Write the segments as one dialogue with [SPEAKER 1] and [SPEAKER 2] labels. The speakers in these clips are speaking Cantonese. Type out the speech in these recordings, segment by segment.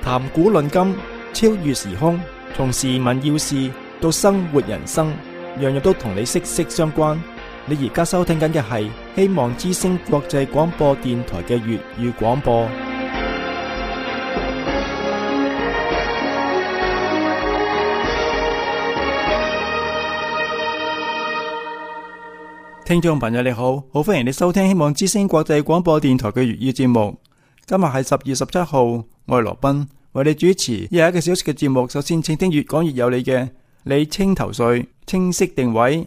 [SPEAKER 1] 談古論今，超越時空，從時聞要事到生活人生，樣樣都同你息息相關。你而家收聽緊嘅係希望之聲國際廣播電台嘅粵語廣播。聽眾朋友你好，好歡迎你收聽希望之聲國際廣播電台嘅粵語節目。今日係10月17號，我係羅賓，為你主持1個小時嘅節目。首先請聽越講越有理嘅理清頭緒，清晰定位，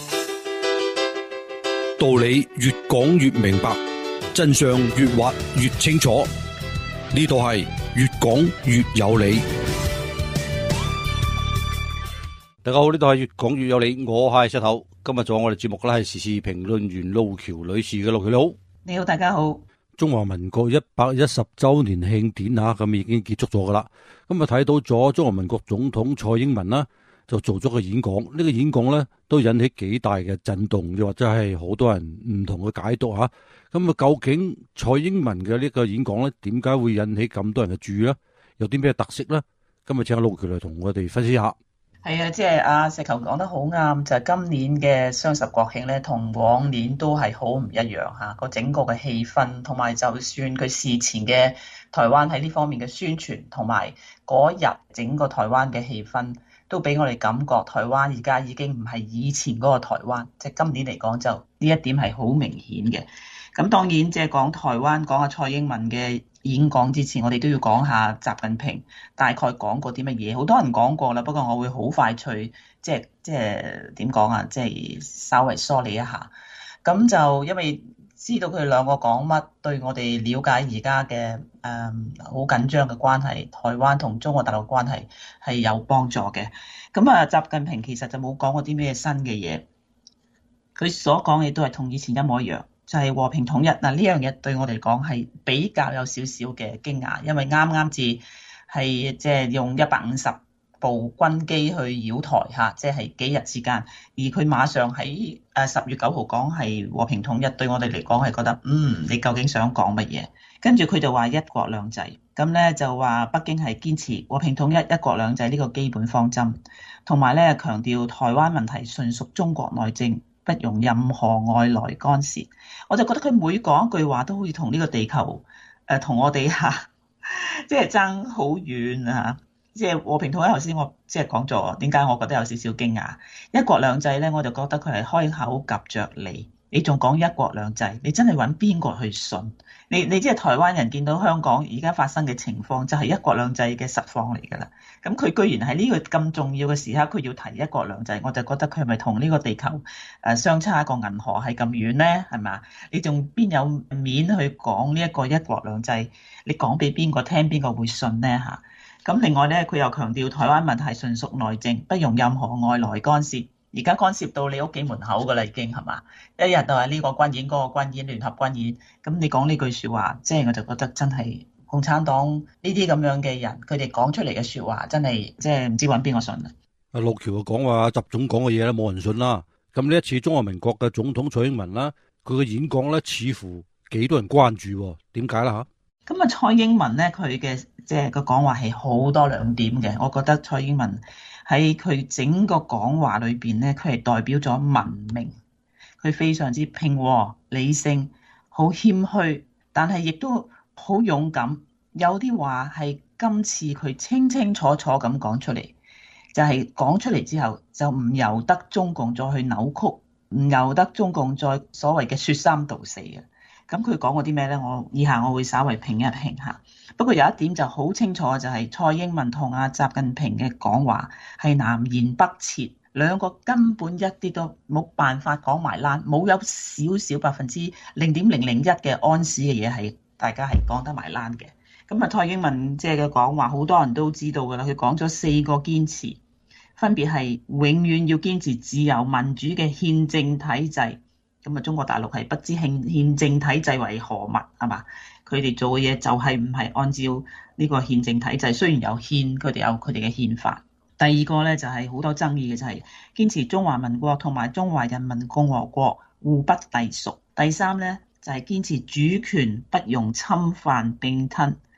[SPEAKER 2] 道理越講越明白，真相越挖越清楚。呢度係越講越有理。大家好，呢度係越講越有理，我係石頭。今日做我哋節目咧係時事評論員路橋女士嘅。路橋你好。
[SPEAKER 3] 你好，大家好。中
[SPEAKER 2] 華民國110周年慶典咁已經結束咗噶啦。咁啊睇到咗中華民國總統蔡英文啦，就做咗個演講。呢個演講咧都引起幾大嘅震動，又或者係好多人唔同嘅解讀吓。咁啊，究竟蔡英文嘅呢個演講咧，點解會引起咁多人嘅注意咧？有啲咩特色咧？今日請阿路橋嚟同我哋分析下。
[SPEAKER 3] 係啊，即係阿石球講得好啱，就係今年嘅雙十國慶咧，同往年都係好唔一樣嚇。個整個嘅氣氛，同埋就算佢事前嘅台灣喺呢方面嘅宣傳，同埋嗰日整個台灣嘅氣氛，都俾我哋感覺台灣而家已經唔係以前嗰個台灣。即係今年嚟講，就呢一點係好明顯嘅。咁當然即係講台灣，講下蔡英文嘅演講之前，我哋都要講下習近平大概講過啲乜嘢。好多人講過啦，不過我會好快脆，即係點講啊？即係稍微梳理一下。咁就因為知道佢哋兩個講乜，對我哋了解而家嘅好緊張嘅關係，台灣同中國大陸關係係有幫助嘅。咁啊，習近平其實就冇講過啲咩新嘅嘢，佢所講嘅都係同以前一模一樣。就係和平統一嗱，呢樣嘢對我哋講係比較有少少嘅驚訝，因為啱啱至係即係用150部軍機去繞台嚇，即係幾日之間，而佢馬上喺10月9號講係和平統一，對我哋嚟講係覺得你究竟想講乜嘢？跟住佢就話一國兩制，咁咧就話北京係堅持和平統一、一國兩制呢個基本方針，同埋咧強調台灣問題純屬中國內政，不容任何外來干涉。我就覺得佢每講一句話都好似同呢個地球同我哋即係爭好遠啊！即係和平統一，頭先我即係講咗點解我覺得有少少驚訝。一國兩制咧，我就覺得佢係開口夾着你仲講一國兩制，你真係揾邊個去信？你即係台灣人見到香港而家發生嘅情況，就係一國兩制嘅實況嚟㗎啦。咁佢居然喺呢個咁重要嘅時刻，佢要提一國兩制，我就覺得佢係咪同呢個地球相差一個銀河係咁遠咧？係嘛？你仲邊有面去講呢一個一國兩制？你講俾邊個聽，邊個會信咧嚇？咁另外咧，佢又強調台灣問題純屬內政，不容任何外來干涉。而家干涉到你屋企門口㗎啦，已經係嘛？一日就係呢個軍演、嗰個軍演、聯合軍演。咁你講呢句説話，即係我就覺得真係共產黨呢啲咁樣嘅人，佢哋講出嚟嘅説話，真係即係唔知揾邊個信啊！
[SPEAKER 2] 阿路橋講話習總講嘅嘢咧，冇人信啦。咁呢一次中華民國嘅總統蔡英文啦，佢嘅演講咧，似乎幾多人關注，點解啦嚇？
[SPEAKER 3] 咁啊，蔡英文咧，佢嘅即係個講話係好多亮點嘅。我覺得蔡英文喺佢整個講話裏邊咧，佢係代表咗文明，佢非常之平和、理性、好謙虛，但係亦都好勇敢。有啲話係今次佢清清楚楚咁講出嚟，就係講出嚟之後就唔由得中共再去扭曲，唔由得中共再所謂嘅説三道四嘅。咁佢講過啲咩呢？以下我會稍微評一評下。不過有一點就好清楚，就係蔡英文同阿習近平嘅講話係南轅北轍，兩個根本一啲都冇辦法講埋欄，冇有少少0.001%嘅安士嘅嘢係大家係講得埋欄嘅。咁啊，蔡英文即係嘅講話好多人都知道㗎啦，佢講咗4個堅持，分別係永遠要堅持自由民主嘅憲政體制。咁啊，中國大陸係不知憲政體制為何物係嘛？佢哋做嘅嘢就係唔係按照呢個憲政體制，雖然有憲，佢哋有佢哋嘅憲法。第二個咧就係好多爭議嘅，就係堅持中華民國同埋中華人民共和國互不隸屬。第三咧就係堅持主權不容侵犯併吞。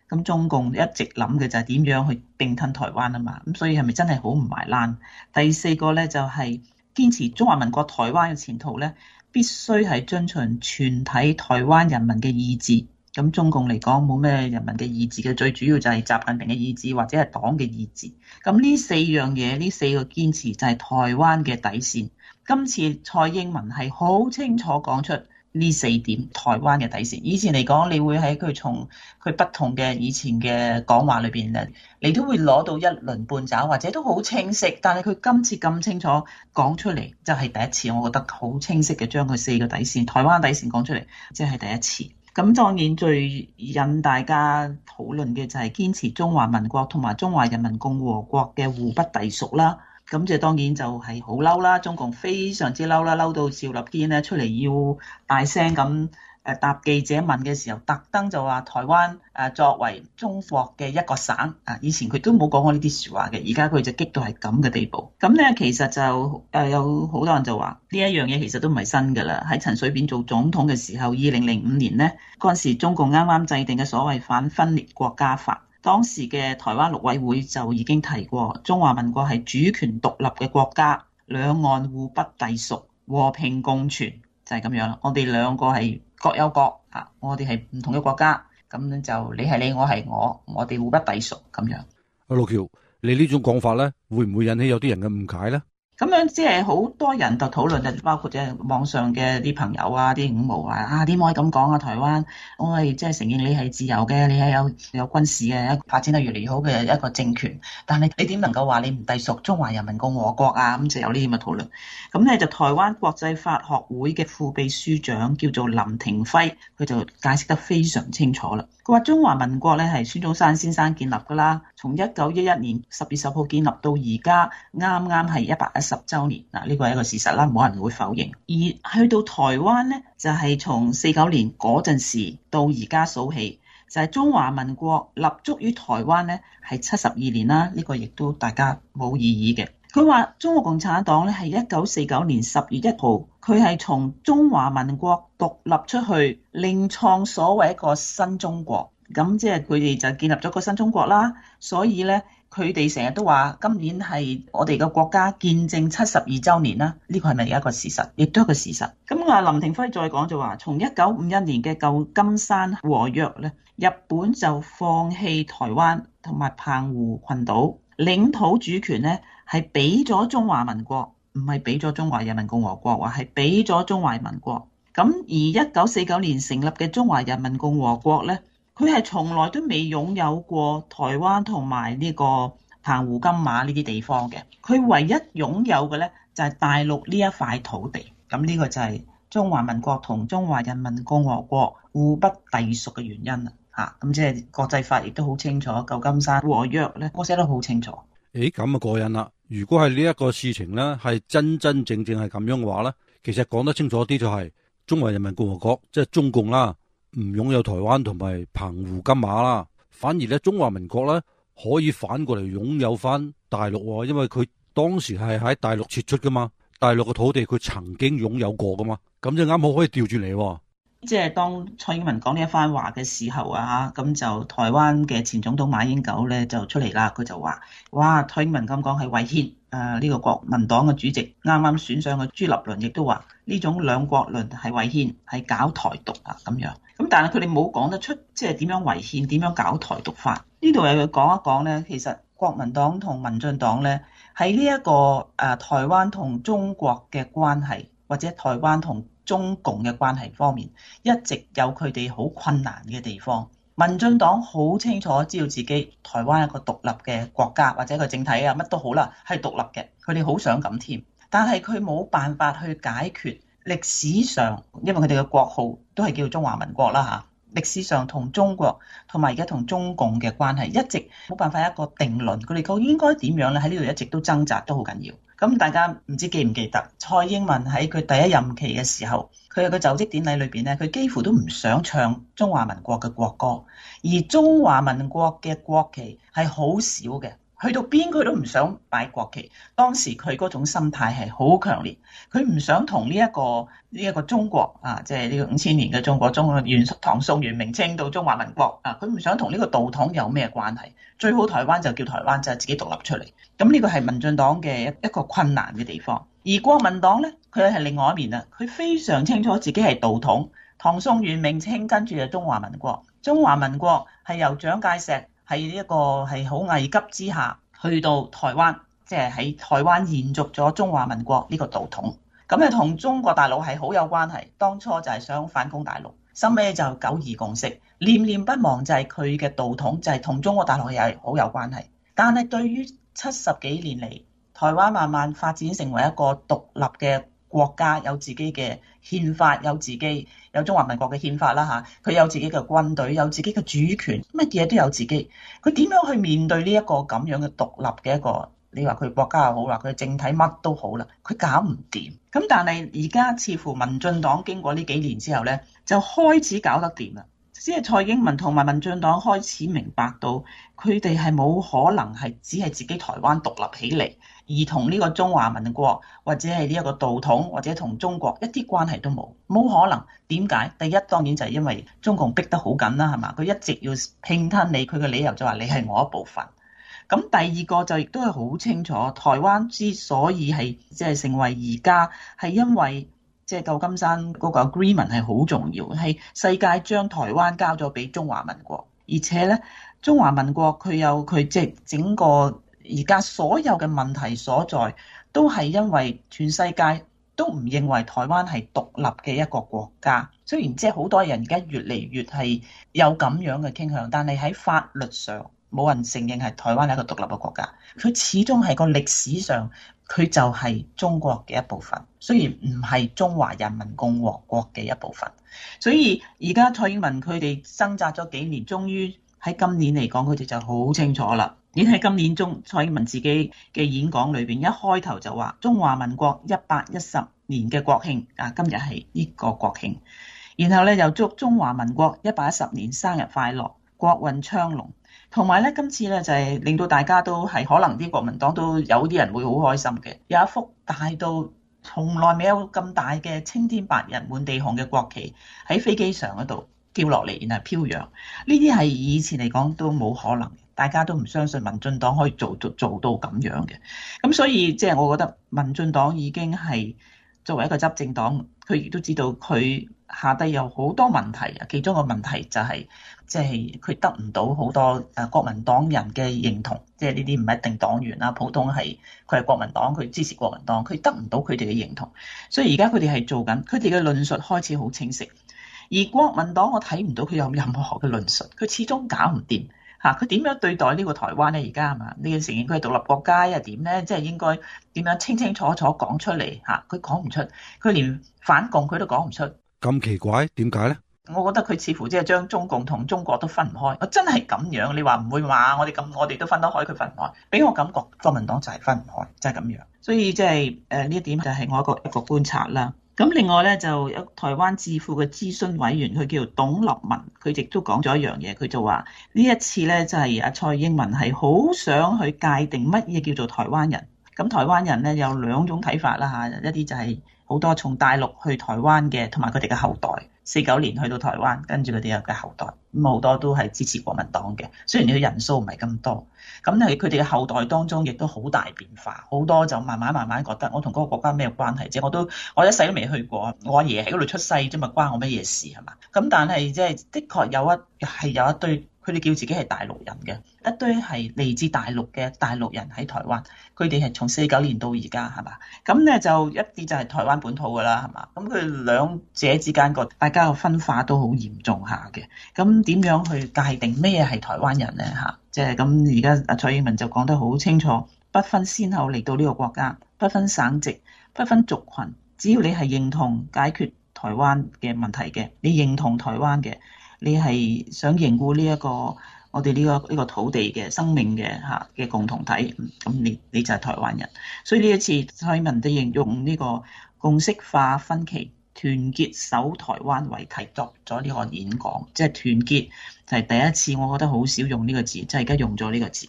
[SPEAKER 3] 咁中共一直諗嘅就係點樣去併吞台灣啊嘛，咁所以係咪真係好唔埋欄？第四個咧就係堅持中華民國台灣嘅前途咧，必須係遵循全體台灣人民嘅意志。咁中共嚟講冇咩人民嘅意志嘅，最主要就係習近平嘅意志或者係黨嘅意志。咁呢四樣嘢，呢四個堅持就係台灣嘅底線。今次蔡英文係好清楚講出呢四點台灣嘅底線。以前嚟講，你會喺佢從佢不同嘅以前嘅講話裏邊咧，你都會攞到一鱗半爪，或者都好清晰。但係佢今次咁清楚講出嚟，就係第一次，我覺得好清晰嘅將佢四個底線，台灣底線講出嚟，即係第一次。咁當然最引大家討論嘅就係堅持中華民國同埋中華人民共和國嘅互不隸屬啦。咁就當然就係好嬲啦，中共非常之嬲啦，嬲到趙立堅咧出嚟要大聲咁答記者問嘅時候，特登就話台灣作為中國嘅一個省啊，以前佢都冇講過呢啲説話嘅，而家佢就激到係咁嘅地步。咁咧其實就有好多人就話呢一樣嘢其實都唔係新㗎啦。喺陳水扁做總統嘅時候，2005年咧嗰陣時，中共啱啱制定嘅所謂反分裂國家法。當時嘅台灣陸委會就已經提過，中華民國係主權獨立嘅國家，兩岸互不隸屬，和平共存，就係咁樣啦。我哋兩個係各有各啊，我哋係唔同嘅國家，咁就你係你，我係我哋互不隸屬咁樣。
[SPEAKER 2] 阿陸橋，你呢種講法咧，會唔會引起有啲人嘅誤解咧？
[SPEAKER 3] 咁樣即係好多人就討論，就包括即係網上嘅啲朋友啊、啲五毛啊，點可以咁講啊？台灣，我係即係承認你係自由嘅，你係有軍事嘅發展得越嚟越好嘅一個政權，但係你點能夠話你唔隸屬中華人民共和國啊？咁就有呢啲咁嘅討論。咁咧就台灣國際法學會嘅副秘書長叫做林廷輝，佢就解釋得非常清楚啦。佢話中華民國咧係孫中山先生建立㗎啦，從1911年10月10號建立到而家，啱啱係110週年嗱，呢個係一個事實啦，冇人會否認。而去到台灣咧，就係從49年嗰陣時到而家數起，就係中華民國立足於台灣咧係72年啦，呢個亦都大家冇異議嘅。佢話中國共產黨咧係1949年10月1號，佢係從中華民國獨立出去，另創所謂一個新中國。咁即係佢哋就建立咗個新中國啦。所以咧，佢哋成日都話今年係我哋嘅國家建政72週年啦。呢個係咪一個事實？亦都係一個事實。咁啊，林廷輝再講就話，從1951年嘅舊金山和約咧，日本就放棄台灣同埋澎湖群島領土主權咧。係俾咗中華民國，唔係俾咗中華人民共和國，話係俾咗中華民國。咁而1949年成立嘅中華人民共和國咧，佢係從來都未擁有過台灣同埋呢個澎湖金馬呢啲地方嘅。佢唯一擁有嘅咧就係大陸呢一塊土地。咁呢個就係中華民國同中華人民共和國互不隸屬嘅原因啦。咁即係國際法亦都好清楚，舊金山和約咧，我寫得好清楚。
[SPEAKER 2] 咁啊過癮啦！如果係呢一個事情咧，係真真正正係咁樣嘅話咧，其實講得清楚啲就係中華人民共和國即係中共啦，唔擁有台灣同埋澎湖金馬啦，反而咧中華民國咧可以反過嚟擁有翻大陸，因為佢當時係喺大陸撤出噶嘛，大陸嘅土地佢曾經擁有過噶嘛，咁就啱好可以調轉嚟。
[SPEAKER 3] 即係當蔡英文講呢一番話嘅時候啊，咁就台灣嘅前總統馬英九咧就出嚟啦，佢就話：哇，蔡英文咁講係違憲。呢個國民黨嘅主席啱啱選上嘅朱立倫亦都話呢種兩國論係違憲，係搞台獨啊咁樣。咁但係佢哋冇講得出即係點樣違憲，點樣搞台獨法。呢度又要講一講咧，其實國民黨同民進黨咧喺呢一個台灣同中國嘅關係，或者台灣同中共嘅關係方面，一直有佢哋好困難嘅地方。民進黨好清楚知道自己台灣係一個獨立嘅國家或者一個政體啊，乜都好啦，係獨立嘅。佢哋好想咁添，但係佢冇辦法去解決歷史上，因為佢哋嘅國號都係叫中華民國啦嚇。歷史上同中國同埋而家同中共嘅關係一直冇辦法一個定論，佢哋究竟應該點樣咧？喺呢度一直都掙扎，都好緊要。咁大家唔知記唔記得蔡英文喺佢第一任期嘅時候，佢有個就職典禮裏邊咧，佢幾乎都唔想唱中華民國嘅國歌，而中華民國嘅國旗係好少嘅， 去到邊佢都唔想擺國旗。當時佢嗰種心態係好強烈，佢唔想同呢一個中國啊，即係呢個5000年嘅中國，唐宋元明清到中華民國啊，佢唔想同呢個道統有咩關係。最好台灣就叫台灣，就係自己獨立出嚟。咁呢個係民進黨嘅一個困難嘅地方。而國民黨咧，佢係另外一面啦，佢非常清楚自己係道統，唐宋元明清跟住就中華民國。中華民國係由蔣介石喺一個係好危急之下去到台灣，即係喺台灣延續咗中華民國呢個道統。咁啊同中國大陸係好有關係，當初就係想反攻大陸，收尾就九二共識，念念不忘就係佢嘅道統，就係同中國大陸係好有關係。但係對於70幾年嚟，台灣慢慢發展成為一個獨立嘅國家，有自己嘅憲法，有中華民國嘅憲法啦嚇，佢有自己嘅軍隊，有自己嘅主權，乜嘢都有自己。佢點樣去面對呢一個咁樣嘅獨立嘅一個？你話佢國家又好，話佢政體乜都好啦，佢搞唔掂。咁但係而家似乎民進黨經過呢幾年之後咧，就開始搞得掂啦。即係蔡英文同埋民進黨開始明白到，佢哋係冇可能係只係自己台灣獨立起嚟，而同呢個中華民國或者係呢一個道統或者同中國一啲關係都冇，冇可能。點解？第一當然就係因為中共逼得好緊啦，係嘛？佢一直要併吞你，佢嘅理由就話你係我一部分。咁第二個就亦都係好清楚，台灣之所以係即係成為而家係因為。即係舊金山嗰個 agreement 係好重要，係世界將台灣交咗俾中華民國，而且咧中華民國佢有佢即係整個而家所有嘅問題所在，都係因為全世界都唔認為台灣係獨立嘅一個國家。雖然即係好多人而家越嚟越係有咁樣嘅傾向，但係喺法律上冇人承認係台灣係一個獨立嘅國家。佢始終係個歷史上。佢就係中國嘅一部分，雖然唔係中華人民共和國嘅一部分。所以而家蔡英文佢哋掙扎咗幾年，終於喺今年嚟講，佢哋就好清楚啦。已經喺今年中，蔡英文自己嘅演講裏邊一開頭就話：中華民國110年嘅國慶啊，今日係呢個國慶。然後咧又祝中華民國110年生日快樂，國運昌隆。同埋咧，今次咧就係令到大家都係可能啲國民黨都有啲人會好開心嘅，有一幅大到從來未有咁大嘅青天白日滿地紅嘅國旗喺飛機上嗰度掉落嚟，然後飄揚。呢啲係以前嚟講都冇可能，大家都唔相信民進黨可以做到咁樣嘅。咁所以即係我覺得民進黨已經係作為一個執政黨，佢亦都知道佢下低有好多問題啊。其中個問題就係即係佢得唔到好多國民黨人嘅認同，即係呢啲唔係一定黨員啦，普通係佢係國民黨，佢支持國民黨，佢得唔到佢哋嘅認同，所以而家佢哋係做緊，佢哋嘅論述開始好清晰。而國民黨我睇唔到佢有任何嘅論述，佢始終搞唔掂嚇，佢點樣對待呢個台灣咧？而家係嘛？你要承認佢係獨立國家又點咧？即係應該點樣清清楚楚講出嚟嚇？佢講唔出，佢連反共佢都講唔出。
[SPEAKER 2] 咁奇怪，點解咧？
[SPEAKER 3] 我覺得佢似乎即係將中共同中國都分唔開。我真係咁樣，你話唔會話我哋都分得開，佢分唔開。俾我感覺國民黨就係分唔開，就係咁樣。所以即係呢一點就係我一個觀察啦。咁另外咧就有台灣智庫嘅諮詢委員，佢叫董立文，佢亦都講咗一樣嘢，佢就話呢一次咧就係阿蔡英文係好想去界定乜嘢叫做台灣人。咁台灣人咧有兩種睇法啦嚇，一啲就係好多從大陸去台灣嘅，同埋佢哋嘅後代，49年去到台灣，跟住佢哋有嘅後代，咁好多都係支持國民黨嘅。雖然佢人數唔係咁多，咁係佢哋嘅後代當中亦都好大變化，好多就慢慢覺得我同嗰個國家咩關係啫？我一世都未去過，我阿爺喺嗰度出世啫嘛，關我乜嘢事係嘛？咁但係即係的確有一堆。佢哋叫自己係大陸人嘅，一堆係嚟自大陸嘅大陸人喺台灣，佢哋係從49年到而家係嘛？咁咧就一啲就係台灣本土㗎啦係嘛？咁佢兩者之間大家嘅分化都好嚴重下嘅。咁點樣去界定咩係台灣人咧嚇？即係咁而家阿蔡英文就講得好清楚，不分先後嚟到呢個國家，不分省籍，不分族群，只要你係認同解決台灣嘅問題嘅，你認同台灣嘅。你係想凝固呢一個我哋呢個土地嘅生命嘅共同體，咁你就係台灣人。所以呢一次蔡英文都形容呢個共識化分歧，團結守台灣為題作咗呢個演講，即係團結就係第一次，我覺得好少用呢個字，即係而家用咗呢個字。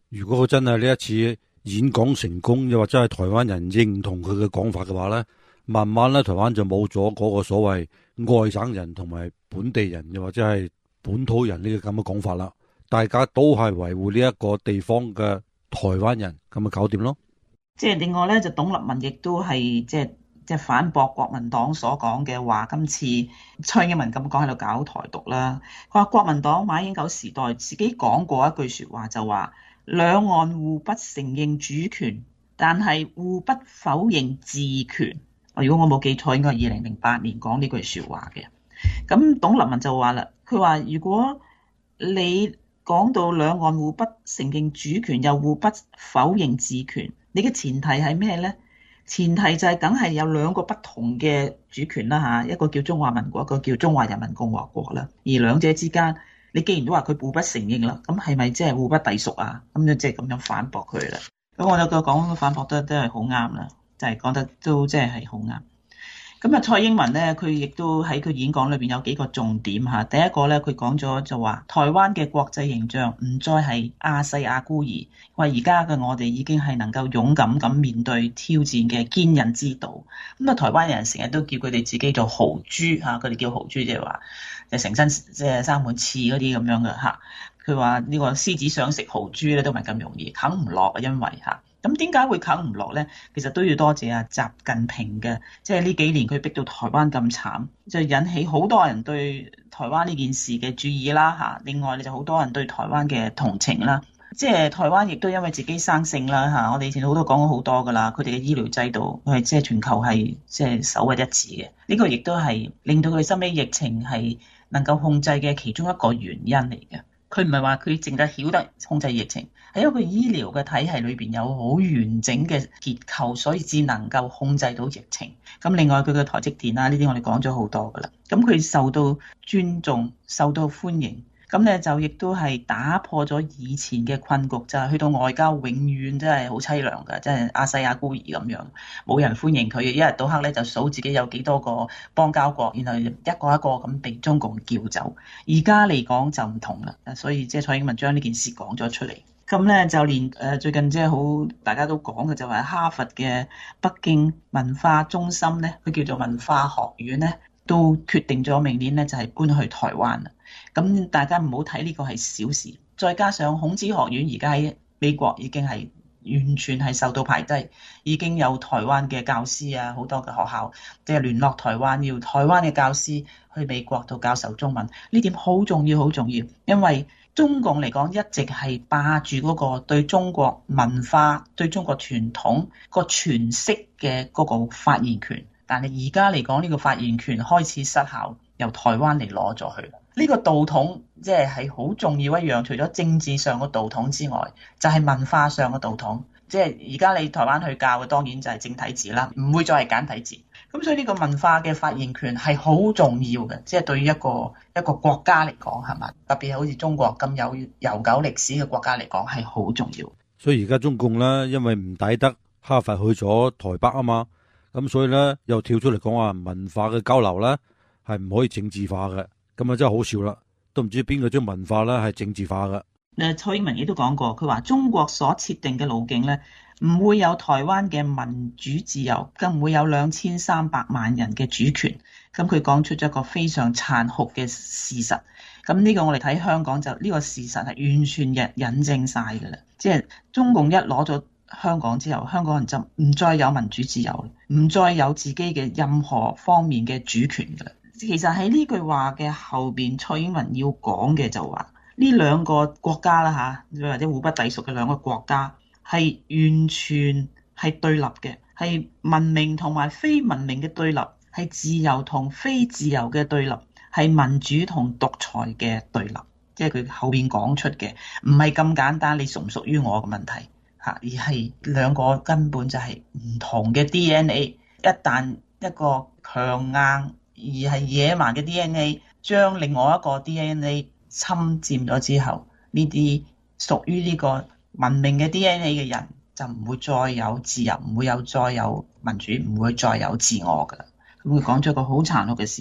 [SPEAKER 2] 如果佢真係呢一次演講成功，又或者係台灣人認同佢嘅講法嘅話咧，慢慢咧台灣就冇咗嗰個所謂外省人同埋本地人，又或者係本土人呢個咁嘅講法啦。大家都係維護呢一個地方嘅台灣人，咁咪搞掂咯。
[SPEAKER 3] 即係另外咧，就董立文亦都係即係反駁國民黨所講嘅話，今次蔡英文咁講喺度搞台獨啦。佢話國民黨馬英九時代自己講過一句説話，就話兩岸互不承認主權，但係互不否認治權。如果我冇記錯，應該係2008年講呢句説話嘅。咁董立文就話啦，佢話如果你講到兩岸互不承認主權，又互不否認治權，你嘅前提係咩呢？前提就係梗係有兩個不同嘅主權啦嚇，一個叫中華民國，一個叫中華人民共和國啦。而兩者之間，你既然都話佢互不承認啦，咁係咪即係互不隸屬啊？咁就即係咁樣反駁佢啦。咁我就覺得講反駁得都係好啱啦，就係講得都即係好啱。咁啊，蔡英文咧，佢亦都喺佢演講裏邊有幾個重點嚇。第一個咧，佢講咗就話，台灣嘅國際形象唔再係亞細亞孤兒，話而家嘅我哋已經係能夠勇敢咁面對挑戰嘅堅韌之島。咁啊，台灣人成日都叫佢哋自己做豪豬嚇，佢哋叫豪豬即係話就成身即係生滿刺嗰啲咁樣嘅嚇。佢話呢個獅子想食豪豬咧都唔係咁容易，啃唔落啊，因為嚇。咁點解會啃唔落呢？其實都要多謝習近平嘅，即係呢幾年佢逼到台灣咁慘，就引起好多人對台灣呢件事嘅注意啦嚇。另外你就好多人對台灣嘅同情啦，即係台灣亦都因為自己生性啦嚇。我哋以前好多講過好多噶啦，佢哋嘅醫療制度係即係全球係即係首屈一指嘅。呢個亦都係令到佢收尾疫情係能夠控制嘅其中一個原因嚟嘅。佢唔係話佢淨係曉得控制疫情，係因為佢醫療嘅體系裏邊有好完整嘅結構，所以至能夠控制到疫情。咁另外佢嘅台積電啊，呢啲我哋講咗好多噶啦。咁佢受到尊重，受到歡迎，咁咧就亦都係打破咗以前嘅困局，就係去到外交永遠真係好凄涼㗎，真係亞細亞孤兒咁樣，冇人歡迎佢，一日到黑咧就數自己有幾多個邦交國，然後一個一個咁被中共叫走。而家嚟講就唔同啦，所以即係蔡英文將呢件事講咗出嚟。咁咧就連最近即係好大家都講嘅就係哈佛嘅北京文化中心咧，佢叫做文化學院咧，都決定咗明年咧就係搬去台灣啦。咁大家唔好睇呢個係小事，再加上孔子學院而家喺美國已經係完全係受到排擠，已經有台灣嘅教師啊，好多嘅學校即係聯絡台灣，要台灣嘅教師去美國度教授中文，呢點好重要，好重要，因為中共嚟講一直係霸住嗰個對中國文化、對中國傳統個詮釋嘅嗰個發言權，但係而家嚟講呢個發言權開始失效，由台灣嚟攞咗去。呢個道統即係好重要一樣，除咗政治上嘅道統之外，就係文化上嘅道統。即係而家你台灣去教嘅當然就係正體字啦，唔會再係簡體字。咁所以呢個文化嘅發言權係好重要嘅，即係對於一個國家嚟講係嘛，特別係好似中國咁有悠久歷史嘅國家嚟講係好重要。
[SPEAKER 2] 所以而家中共咧，因為唔抵得哈佛去咗台北啊嘛，咁所以咧又跳出嚟講話文化嘅交流咧係唔可以政治化嘅，咁啊真係好笑啦，都唔知邊個將文化咧係政治化嘅。
[SPEAKER 3] 蔡英文亦都講過，佢話中國所設定嘅路徑咧，唔會有台灣嘅民主自由，更唔會有2300萬人嘅主權。咁佢講出咗一個非常殘酷嘅事實。咁呢個我哋睇香港就呢個事實係完全嘅引證晒㗎啦。即係中共一攞咗香港之後，香港人就唔再有民主自由，唔再有自己嘅任何方面嘅主權㗎啦。其實喺呢句話嘅後邊，蔡英文要講嘅就話，呢兩個國家啦嚇，或者互不隸屬嘅兩個國家，係完全係對立嘅，係文明同埋非文明嘅對立，係自由同非自由嘅對立，係民主同獨裁嘅對立。即係佢後邊講出嘅，唔係咁簡單，你屬唔屬於我嘅問題嚇，而係兩個根本就係唔同嘅 DNA。一旦一個強硬而係野蠻嘅 DNA 將另外一個 DNA 侵佔咗之後，呢啲屬於呢個文明嘅 DNA 嘅人就唔會再有自由，唔會再有民主，唔會再有自我㗎啦。咁佢講咗一個好殘酷嘅事實。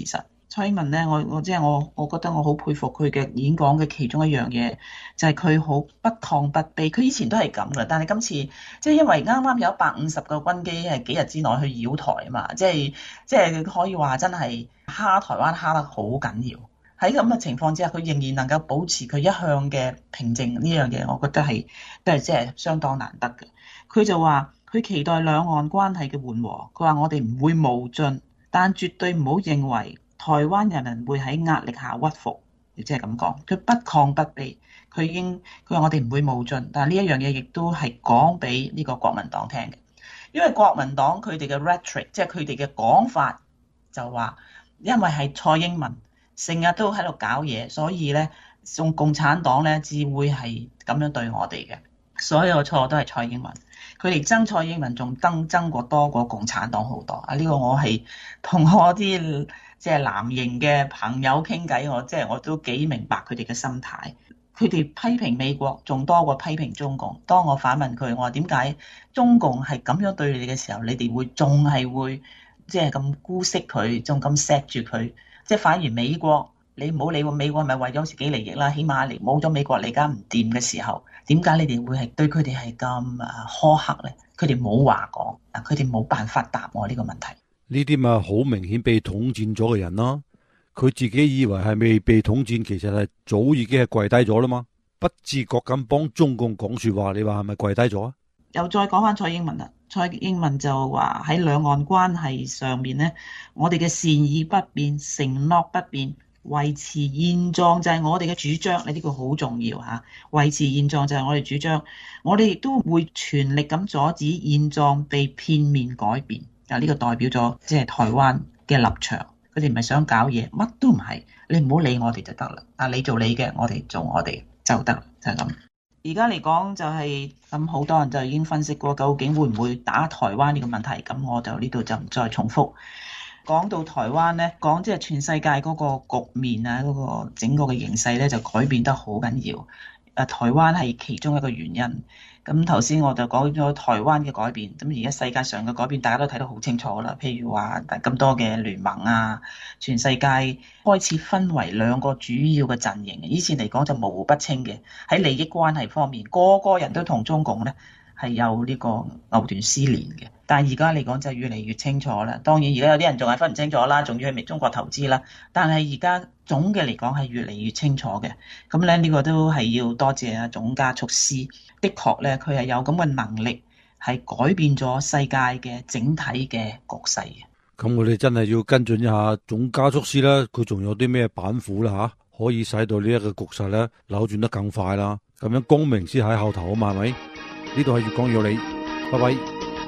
[SPEAKER 3] 蔡英文咧，我即係我覺得我好佩服佢嘅演講嘅其中一樣嘢，就係佢好不亢不卑。佢以前都係咁嘅，但係今次即係因為啱啱有150個軍機係幾日之內去繞台啊嘛，即係可以話真係蝦台灣蝦得好緊要。喺咁嘅情況之下，佢仍然能夠保持佢一向嘅平靜，呢樣嘢，我覺得都係即係相當難得嘅。佢就話佢期待兩岸關係嘅緩和，佢話我哋唔會冒進，但絕對唔好認為台灣人民會喺壓力下屈服，亦即係咁講。佢不亢不卑，佢話我哋唔會冒進，但係呢一樣嘢亦都係講俾呢個國民黨聽嘅，因為國民黨佢哋嘅 rhetoric， 即係佢哋嘅講法就話，因為係蔡英文成日都喺度搞嘢，所以咧仲共產黨咧至會係咁樣對我哋嘅，所有錯都係蔡英文。佢哋憎蔡英文仲憎過多過共產黨好多啊！呢個我係同我啲即係藍營嘅朋友傾偈，我都幾明白佢哋嘅心態。佢哋批評美國仲多過批評中共。當我反問佢，我話點解中共係咁樣對你哋嘅時候，你哋仲係會即係咁姑息佢，仲咁錫住佢？即係反而美國，你唔好理喎，美國係咪為咗自己利益啦？起碼你冇咗美國，你而家唔掂嘅時候，點解你哋會係對佢哋係咁苛刻咧？佢哋冇話講，佢哋冇辦法答我呢個問題。
[SPEAKER 2] 呢啲咪好明顯被統戰咗嘅人咯，佢自己以為係未被統戰，其實係早已經係跪低咗啦嘛，不自覺咁幫中共講說話，你話係咪跪低咗啊？
[SPEAKER 3] 又再講翻蔡英文啦，蔡英文就話喺兩岸關係上面咧，我哋嘅善意不變，承諾不變，維持現狀就係我哋嘅主張。你呢個好重要嚇，維持現狀就係我哋主張。我哋亦都會全力咁阻止現狀被片面改變。啊，呢個代表咗即係台灣嘅立場，佢哋唔係想搞嘢，乜都唔係，你唔好理我哋就得啦。啊，你做你嘅，我哋做我哋就得，就係咁。而家嚟講就係咁，好多人就已經分析過究竟會唔會打台灣呢個問題，咁我就呢度就唔再重複。講到台灣咧，講即係全世界嗰個局面啊，嗰個整個嘅形勢咧就改變得好緊要。台灣係其中一個原因。咁頭先我就講咗台灣嘅改變，咁而家世界上嘅改變大家都睇得好清楚啦。譬如話咁多嘅聯盟啊，全世界開始分為兩個主要嘅陣營。以前嚟講就模糊不清嘅，喺利益關係方面，個個人都同中共咧係有呢個藕斷絲連嘅。但係而家嚟講就越嚟越清楚啦。當然而家有啲人仲係分唔清楚啦，仲要去中國投資啦。但係而家總嘅嚟講係越嚟越清楚嘅。咁咧呢個都係要多謝啊總加速師。的確咧，佢係有咁嘅能力，係改變咗世界嘅整體嘅局勢嘅。
[SPEAKER 2] 咁我哋真係要跟進一下總加速師啦，佢仲有啲咩板斧啦吓，可以使到呢一個局勢咧扭轉得更快啦。咁樣光明先喺後頭啊嘛，係咪？呢度係粵講有理，拜拜。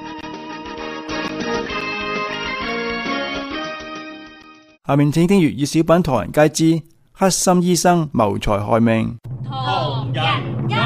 [SPEAKER 1] 下面請聽粵語小品《唐人街之黑心醫生謀財害命》。
[SPEAKER 4] 唐人街。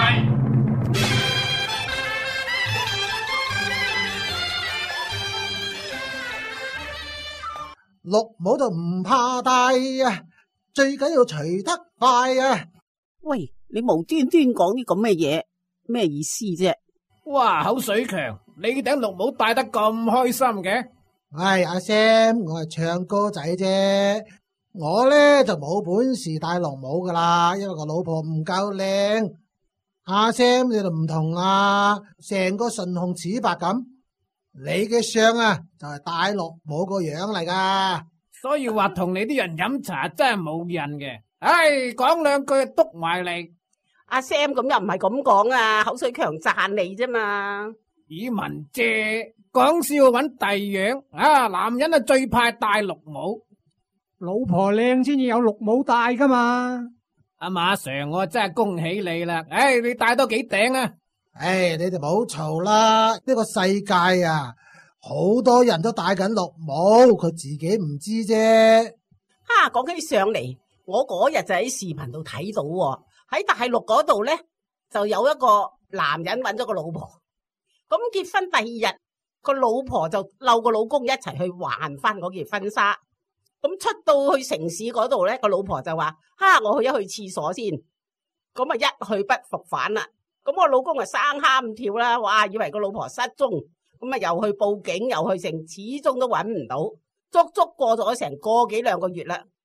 [SPEAKER 5] 綠帽就唔怕戴啊，最緊要除得快啊！
[SPEAKER 6] 喂，你無端端講啲咁嘅嘢，咩意思啫？
[SPEAKER 4] 哇，口水強，你頂綠帽戴得咁開心嘅？
[SPEAKER 5] 唉，阿 Sam，我係唱歌仔啫，我咧就冇本事戴綠帽噶啦，因為個老婆唔夠靚。阿 Sam 你就唔同啦，成個唇紅齒白咁。你嘅相啊，就係戴綠帽個樣嚟噶，
[SPEAKER 4] 所以話同你啲人飲茶真係冇癮嘅。唉，講兩句督埋嚟。
[SPEAKER 6] 阿 Sam 咁又唔係咁講啊，口水強讚你啫嘛。
[SPEAKER 4] 以文借講笑揾第樣啊，男人啊最怕戴綠帽，
[SPEAKER 7] 老婆靚先至有綠帽戴噶嘛。
[SPEAKER 4] 阿馬 Sir，我真係恭喜你啦。唉，你戴多幾頂啊！
[SPEAKER 5] 唉，你哋冇嘈啦！呢個世界啊，好多人都戴緊綠帽，佢自己唔知啫。
[SPEAKER 6] 講起上嚟，我嗰日就喺視頻度睇到喎，喺大陸嗰度咧就有一個男人揾咗個老婆，咁結婚第二日，個老婆就嬲個老公一齊去還翻嗰件婚紗。咁出到去城市嗰度咧，個老婆就話：我去廁所先。咁啊一去不復返啦。咁我老公啊生喊跳啦，哇！以為個老婆失蹤，咁啊又去報警，又去成，始終都揾唔到，足足過咗成個幾兩個月啦，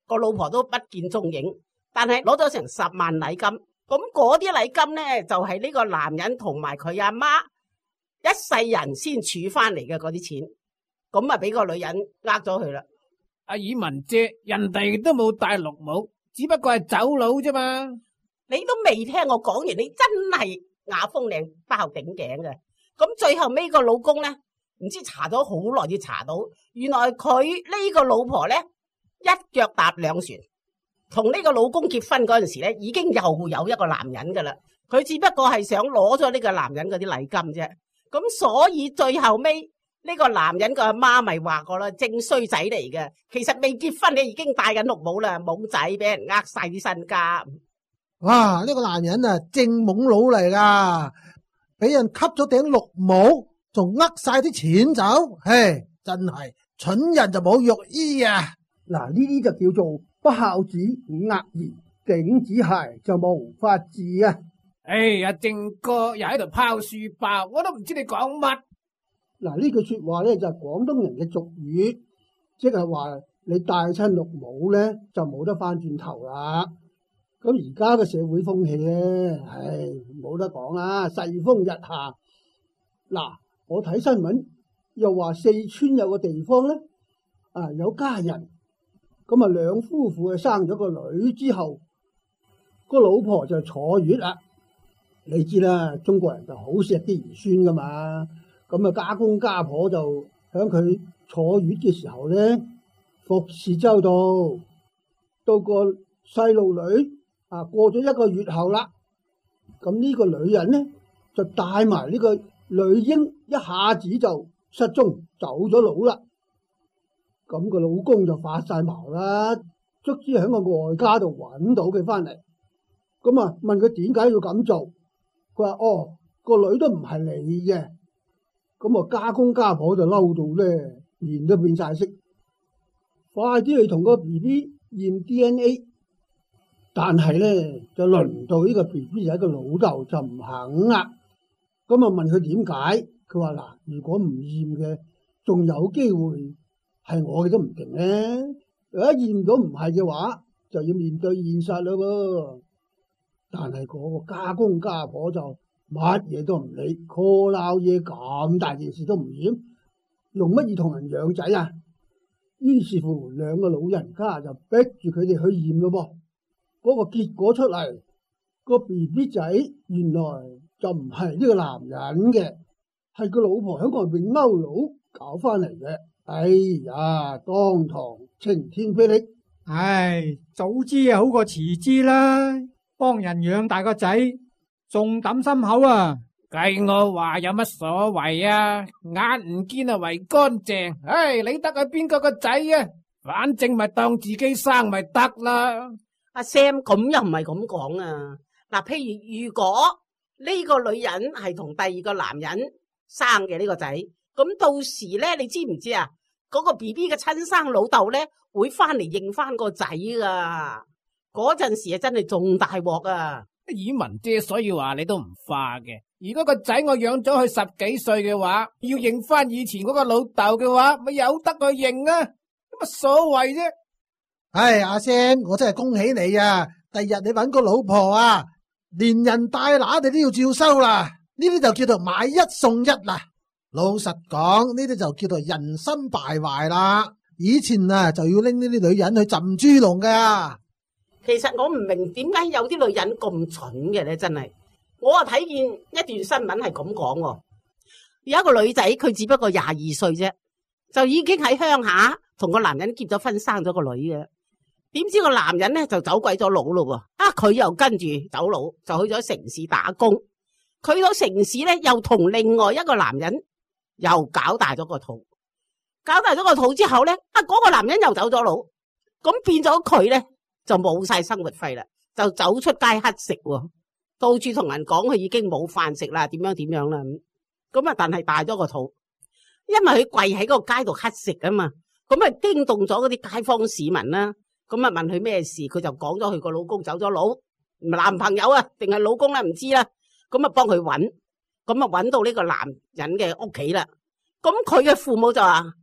[SPEAKER 6] 個老婆都不見蹤影，但係攞咗成10萬禮金。咁嗰啲禮金咧就係呢個男人同埋佢阿媽一世人先儲翻嚟嘅嗰啲錢，咁啊俾個女人呃咗佢啦。
[SPEAKER 4] 阿以文姐，人哋都冇戴綠帽，只不過係走佬啫嘛。
[SPEAKER 6] 你都未聽我講完，你真係啞風領包頂頸嘅。咁最後尾個老公咧，唔知查咗好耐先查到，原來佢呢個老婆咧一腳踏兩船。同呢個老公結婚嗰陣時咧，已經又有一個男人噶啦，佢只不過係想攞咗呢個男人嗰啲禮金啫。咁所以最後尾呢個男人個阿媽咪話過啦，正衰仔嚟嘅。其實未結婚你已經戴緊綠帽啦，冇仔俾人呃晒啲身家。
[SPEAKER 5] 哇！呢個男人啊，正懵佬嚟噶，俾人吸咗頂綠帽，仲呃晒啲錢走，嘿，真係蠢人就冇肉醫啊！
[SPEAKER 8] 嗱，呢啲就叫做不孝子額兒，頂子鞋就無法治啊！
[SPEAKER 4] 哎呀，正哥又喺度拋書包，我都唔知你講乜。
[SPEAKER 8] 嗱，呢句說話咧就係廣東人嘅俗語，即係話你戴親綠帽咧就冇得翻轉頭啦。咁而家嘅社會風氣咧，冇得講啦，世風日下。嗱，我睇新聞又話四川有個地方咧，有家人。咁啊，兩夫婦生咗個女之後，個老婆就坐月啦。你知啦，中國人就好錫啲兒孫噶嘛。咁啊，家公家婆就響佢坐月嘅時候咧，服侍周到。到個細路女過咗1個月後啦，咁呢個女人咧就帶埋呢個女嬰，一下子就失蹤走咗佬啦。咁個老公就發晒矛啦，卒之喺個外家度揾到佢翻嚟，咁啊問佢點解要咁做，佢話個女都唔係你嘅，咁啊家公家婆就嬲到咧面都變晒色，快啲去同個 BB 驗 DNA， 但係咧就輪到呢個 BB 仔個老豆就唔肯啦，咁啊問佢點解，佢話嗱，如果唔驗嘅，仲有機會。係我嘅都唔定咧，如果驗到唔係嘅話，就要面對現實啦喎。但係嗰個家公家婆就乜嘢都唔理 ，call 撈嘢咁大件事都唔驗，用乜嘢同人養仔啊？於是乎兩個老人家就逼住佢哋去驗咯噃。嗰個結果出嚟，個 BB 仔原來就唔係呢個男人嘅，係個老婆喺外邊勾佬搞翻嚟嘅。哎呀，當堂晴天霹靂！
[SPEAKER 7] 唉，早知好過遲知啦，幫人養大個仔，仲抌心口啊！
[SPEAKER 4] 計我話有乜所謂啊？眼唔見啊為乾淨，唉，理得佢邊個個仔啊？反正咪當自己生咪得啦。
[SPEAKER 6] 阿 Sam 咁又唔係咁講啊！嗱，譬如果呢個女人係同第二個男人生嘅呢個仔，咁到時咧，你知唔知啊？嗰個 BB 嘅親生老豆咧，會翻嚟認翻個仔噶，嗰陣時啊真係仲大鑊啊！
[SPEAKER 4] 以文姐，所以話你都唔化嘅。如果個仔我養咗佢10幾歲嘅話，要認翻以前嗰個老豆嘅話，咪由得佢認啊，有乜所謂啫？
[SPEAKER 5] 唉，阿 Sam，我真係恭喜你啊！第日你搵個老婆啊，連人帶乸你都要照收啦。呢啲就叫做買一送一啦。老實講，呢啲就叫做人心敗壞啦。以前啊，就要拎呢啲女人去浸豬籠噶。
[SPEAKER 6] 其實我唔明點解有啲女人咁蠢嘅咧，真係。我啊睇見一段新聞係咁講，有一個女仔，佢只不過22歲啫，就已經喺鄉下同個男人結咗婚，生咗個女嘅。點知個男人咧就走鬼咗佬咯喎，佢又跟住走佬，就去咗城市打工。佢到城市咧，又同另外一個男人又搞大咗個肚。搞大咗個肚之後咧，嗰個男人又走咗佬，咁變咗佢咧就冇晒生活費啦，就走出街乞食喎，到處同人講佢已經冇飯食啦，點樣啦咁啊！但係大咗個肚，因為佢跪喺嗰個街度乞食啊嘛，咁啊驚動咗嗰啲街坊市民啦，咁啊問佢咩事，佢就講咗佢個老公走咗佬，男朋友啊定係老公咧唔知啦，咁啊幫佢揾，咁啊揾到呢個男人嘅屋企啦，咁佢嘅父母就話：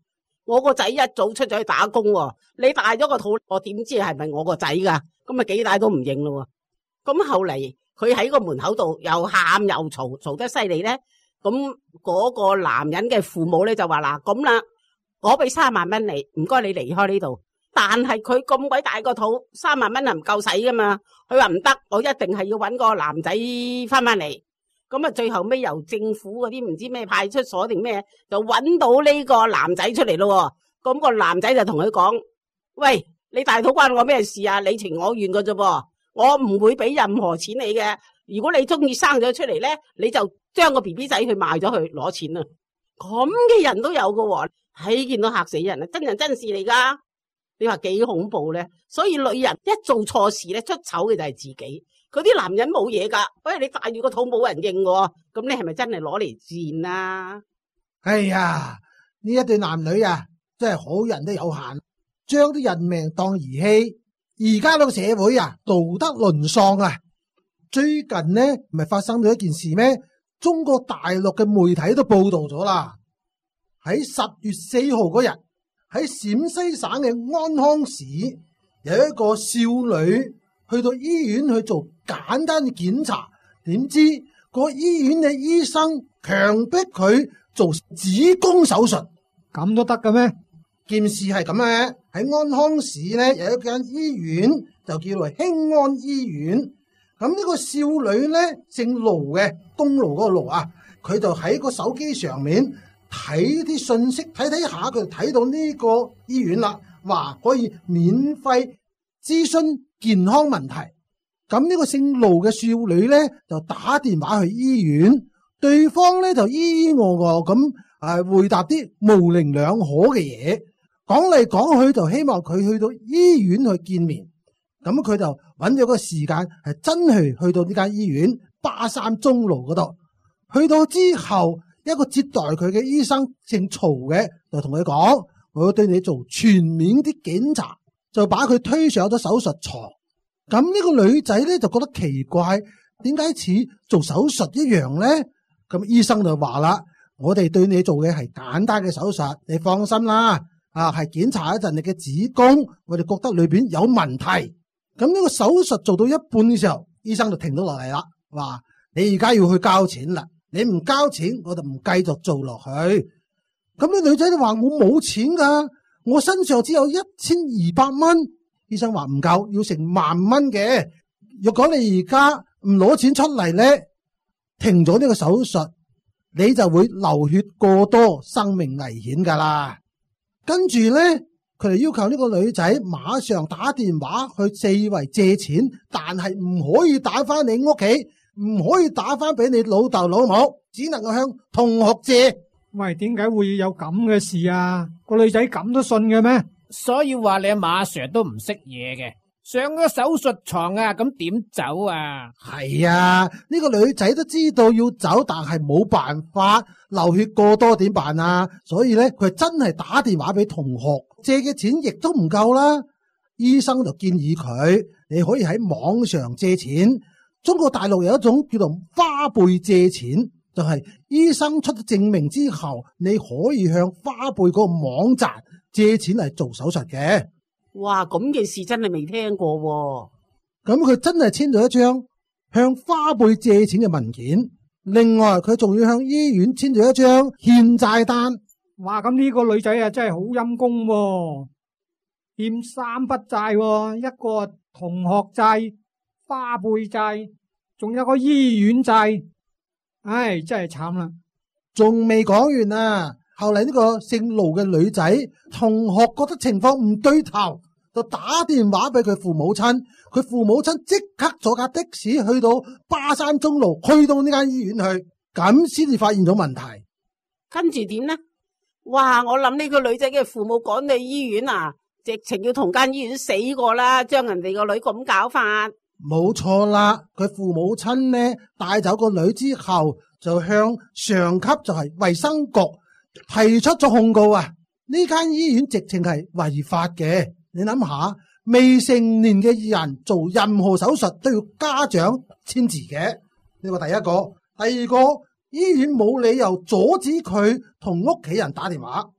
[SPEAKER 6] 我個仔一早出咗去打工喎，你大咗個肚，我點知係咪我個仔噶？咁啊幾大都唔認咯。咁後嚟佢喺個門口度又喊又嘈得犀利咧。咁嗰個男人嘅父母咧就話嗱，咁啦，我俾3萬蚊你，唔該你離開呢度。但係佢咁鬼大個肚，3萬蚊係唔夠使噶嘛？佢話唔得，我一定係要搵個男仔翻嚟。咁啊，最後尾由政府嗰啲唔知咩派出所定咩，就搵到呢個男仔出嚟咯。咁個男仔就同佢講：喂，你大肚關我咩事啊？你情我願噶啫噃，我唔會俾任何錢你嘅。如果你中意生咗出嚟咧，你就將個 BB 仔去賣咗去攞錢啊！咁嘅人都有噶，睇見到嚇死人啊！真人真事嚟噶，你話幾恐怖咧？所以女人一做錯事咧，出醜嘅就係自己。嗰啲男人冇嘢噶，喂，你大住個肚冇人認喎，咁你係咪真係攞嚟賤啊？
[SPEAKER 5] 哎呀，呢一對男女啊，真係好人都有限，將啲人命當兒戲。而家呢個社會啊，道德淪喪啊！最近呢，唔係發生咗一件事咩？中國大陸嘅媒體都報道咗啦。喺10月4號嗰日，喺陝西省嘅安康市，有一個少女去到醫院去做簡單嘅檢查，點知個醫院嘅醫生強迫佢做子宮手術，
[SPEAKER 7] 咁都得嘅咩？
[SPEAKER 5] 件事係咁嘅，喺安康市呢，有一間醫院就叫做興安醫院。咁呢個少女呢，姓盧嘅，功勞嗰個盧啊，佢就喺個手機上面睇啲信息，睇下佢就睇到呢個醫院啦，話可以免費諮詢健康問題。咁呢個姓盧嘅少女呢，就打電話去醫院，對方呢就咿咿我我咁回答啲模棱兩可嘅嘢，講嚟講去就希望佢去到醫院去見面。咁佢就揾咗個時間，係真係去到呢間醫院巴山中路嗰度。去到之後，一個接待佢嘅醫生姓曹嘅，就同佢講：我要對你做全面啲檢查，就把佢推上咗手術床。咁呢個女仔咧就覺得奇怪，點解似做手術一樣咧？咁醫生就話啦：我哋對你做嘅係簡單嘅手術，你放心啦。係檢查一陣你嘅子宮，我哋覺得裏邊有問題。咁呢個手術做到一半嘅時候，醫生就停咗落嚟啦，話你而家要去交錢啦，你唔交錢我就唔繼續做落去。咁呢女仔就話我冇錢噶，我身上只有1200蚊。醫生話唔夠，要成10000蚊嘅。如果你而家唔攞錢出嚟咧，停咗呢個手術，你就會流血過多，生命危險噶啦。跟住咧，佢哋要求呢個女仔馬上打電話去四圍借錢，但係唔可以打翻你屋企，唔可以打翻俾你老豆老母，只能夠向同學借。
[SPEAKER 7] 喂，點解會有咁嘅事啊？個女仔咁都信嘅咩？
[SPEAKER 4] 所以話你阿馬 Sir 都唔識嘢嘅，上咗手術床啊，咁點走啊？
[SPEAKER 5] 係啊，呢個女仔都知道要走，但係冇辦法，流血過多點辦啊？所以咧，佢真係打電話俾同學借嘅錢，亦都唔夠啦。醫生就建議佢，你可以喺網上借錢。中國大陸有一種叫做花唄借錢，就係醫生出咗證明之後，你可以向花唄嗰個網站借錢嚟做手術嘅。
[SPEAKER 6] 哇，咁嘅事真係未聽過喎。
[SPEAKER 5] 咁佢真係簽咗一張向花唄借錢嘅文件，另外佢仲要向醫院簽咗一張欠債單。
[SPEAKER 7] 哇，咁呢個女仔啊真係好陰功喎，欠3筆債喎，一個同學債、花唄債，仲有個醫院債，唉，真係慘啦。
[SPEAKER 5] 仲未講完啊！後嚟呢個姓盧嘅女仔同學覺得情況唔對頭，就打電話俾佢父母親，佢父母親即刻坐架的士去到巴山中路，去到呢間醫院去，咁先至發現咗問題。
[SPEAKER 6] 跟住點呢？哇！我諗呢個女仔嘅父母趕去醫院啊，直情要同間醫院死過啦，將人哋個女咁搞法。
[SPEAKER 5] 冇錯啦，佢父母親呢帶走個女之後，就向上級就係衛生局提出咗控告啊！呢間醫院直情係違法嘅。你諗下，未成年嘅人做任何手術都要家長簽字嘅，呢個第一個。第二個，醫院冇理由阻止佢同屋企人打電話。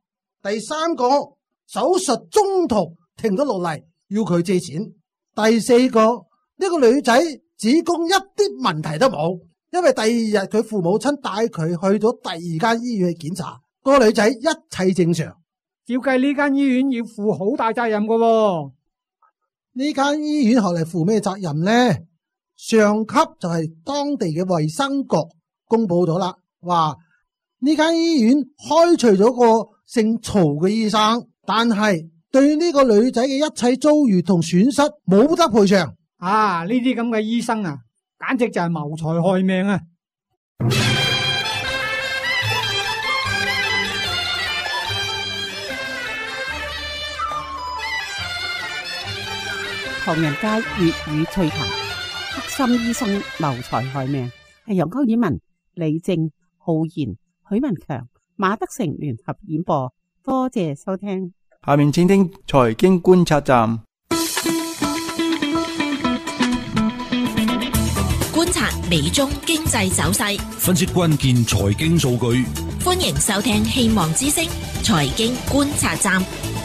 [SPEAKER 5] 第三個手術中途停咗落嚟，要佢借錢。第四個呢個女仔子宮一啲問題都冇，因為第二日佢父母親帶佢去咗第二間醫院去檢查，個女仔一切正常。
[SPEAKER 7] 照計呢間醫院要負好大責任噶喎。
[SPEAKER 5] 呢間醫院後嚟負咩責任呢？上級就係當地嘅衛生局公布咗啦，話呢間醫院開除咗個姓曹嘅醫生，但係對呢個女仔嘅一切遭遇同損失冇得賠償。
[SPEAKER 7] 啊！呢啲咁嘅醫生啊，簡直就係謀財害命啊！
[SPEAKER 6] 唐人街粵語趣談，黑心醫生謀財害命，係由高爾文、李正、浩然、許文強、馬德成聯合演播。多謝收聽。
[SPEAKER 1] 下面請聽財經觀察站，
[SPEAKER 9] 觀察美中經濟走勢，
[SPEAKER 10] 分析關鍵財經數據。
[SPEAKER 9] 歡迎收聽希望之聲財經觀察站。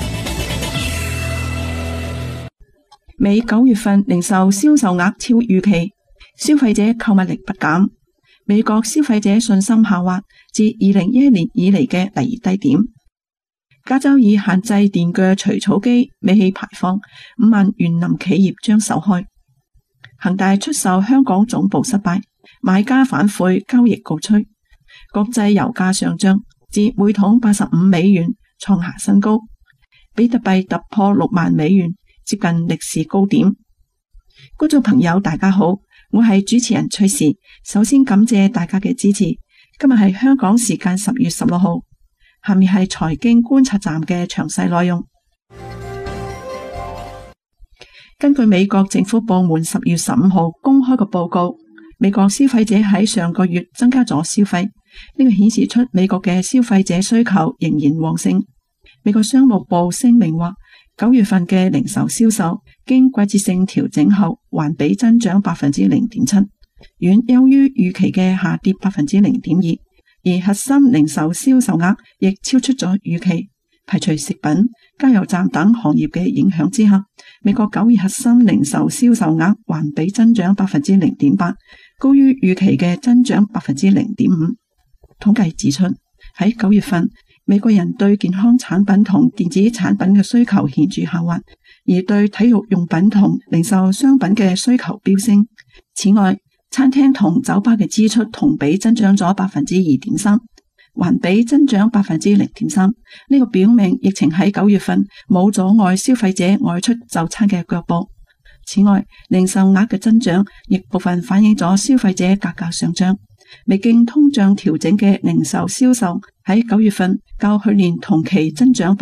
[SPEAKER 11] 美9月份零售銷售額超預期，消費者購物力不減。美國消費者信心下滑至2011年以嚟嘅第二低點。加州以限制電鋸除草機尾氣排放5萬園林企業將受害。恒大出售香港總部失敗，買家反悔，交易告吹。國際油價上漲至每桶85美元，創下新高。比特幣突破6萬美元，接近歷史高點。觀眾朋友大家好，我係主持人崔氏，首先感謝大家嘅支持。今日係香港時間10月16號，下面係財經觀察站嘅詳細內容。根據美國政府部門10月15號公開嘅報告，美國消費者喺上個月增加咗消費，呢個顯示出美國嘅消費者需求仍然旺盛。美國商務部聲明話，9月份嘅零售銷售經季節性調整後，環比增長 0.7%， 遠優於預期嘅下跌 0.2%， 而核心零售銷售額亦超出咗預期。排除食品、加油站等行業嘅影響之下，美國9月核心零售銷售額環比增長 0.8%， 高於預期嘅增長 0.5%。統計指出，喺9月份，美國人對健康產品同電子產品嘅需求顯著下滑，而對體育用品同零售商品嘅需求飆升。此外，餐廳同酒吧嘅支出同比增長咗 2.3%， 環比增長 0.3%。呢個表明疫情喺9月份冇阻礙消費者外出就餐嘅腳步。此外，零售額嘅增長亦部分反映咗消費者價格上漲。未經通脹調整嘅零售銷售喺9月份較去年同期增長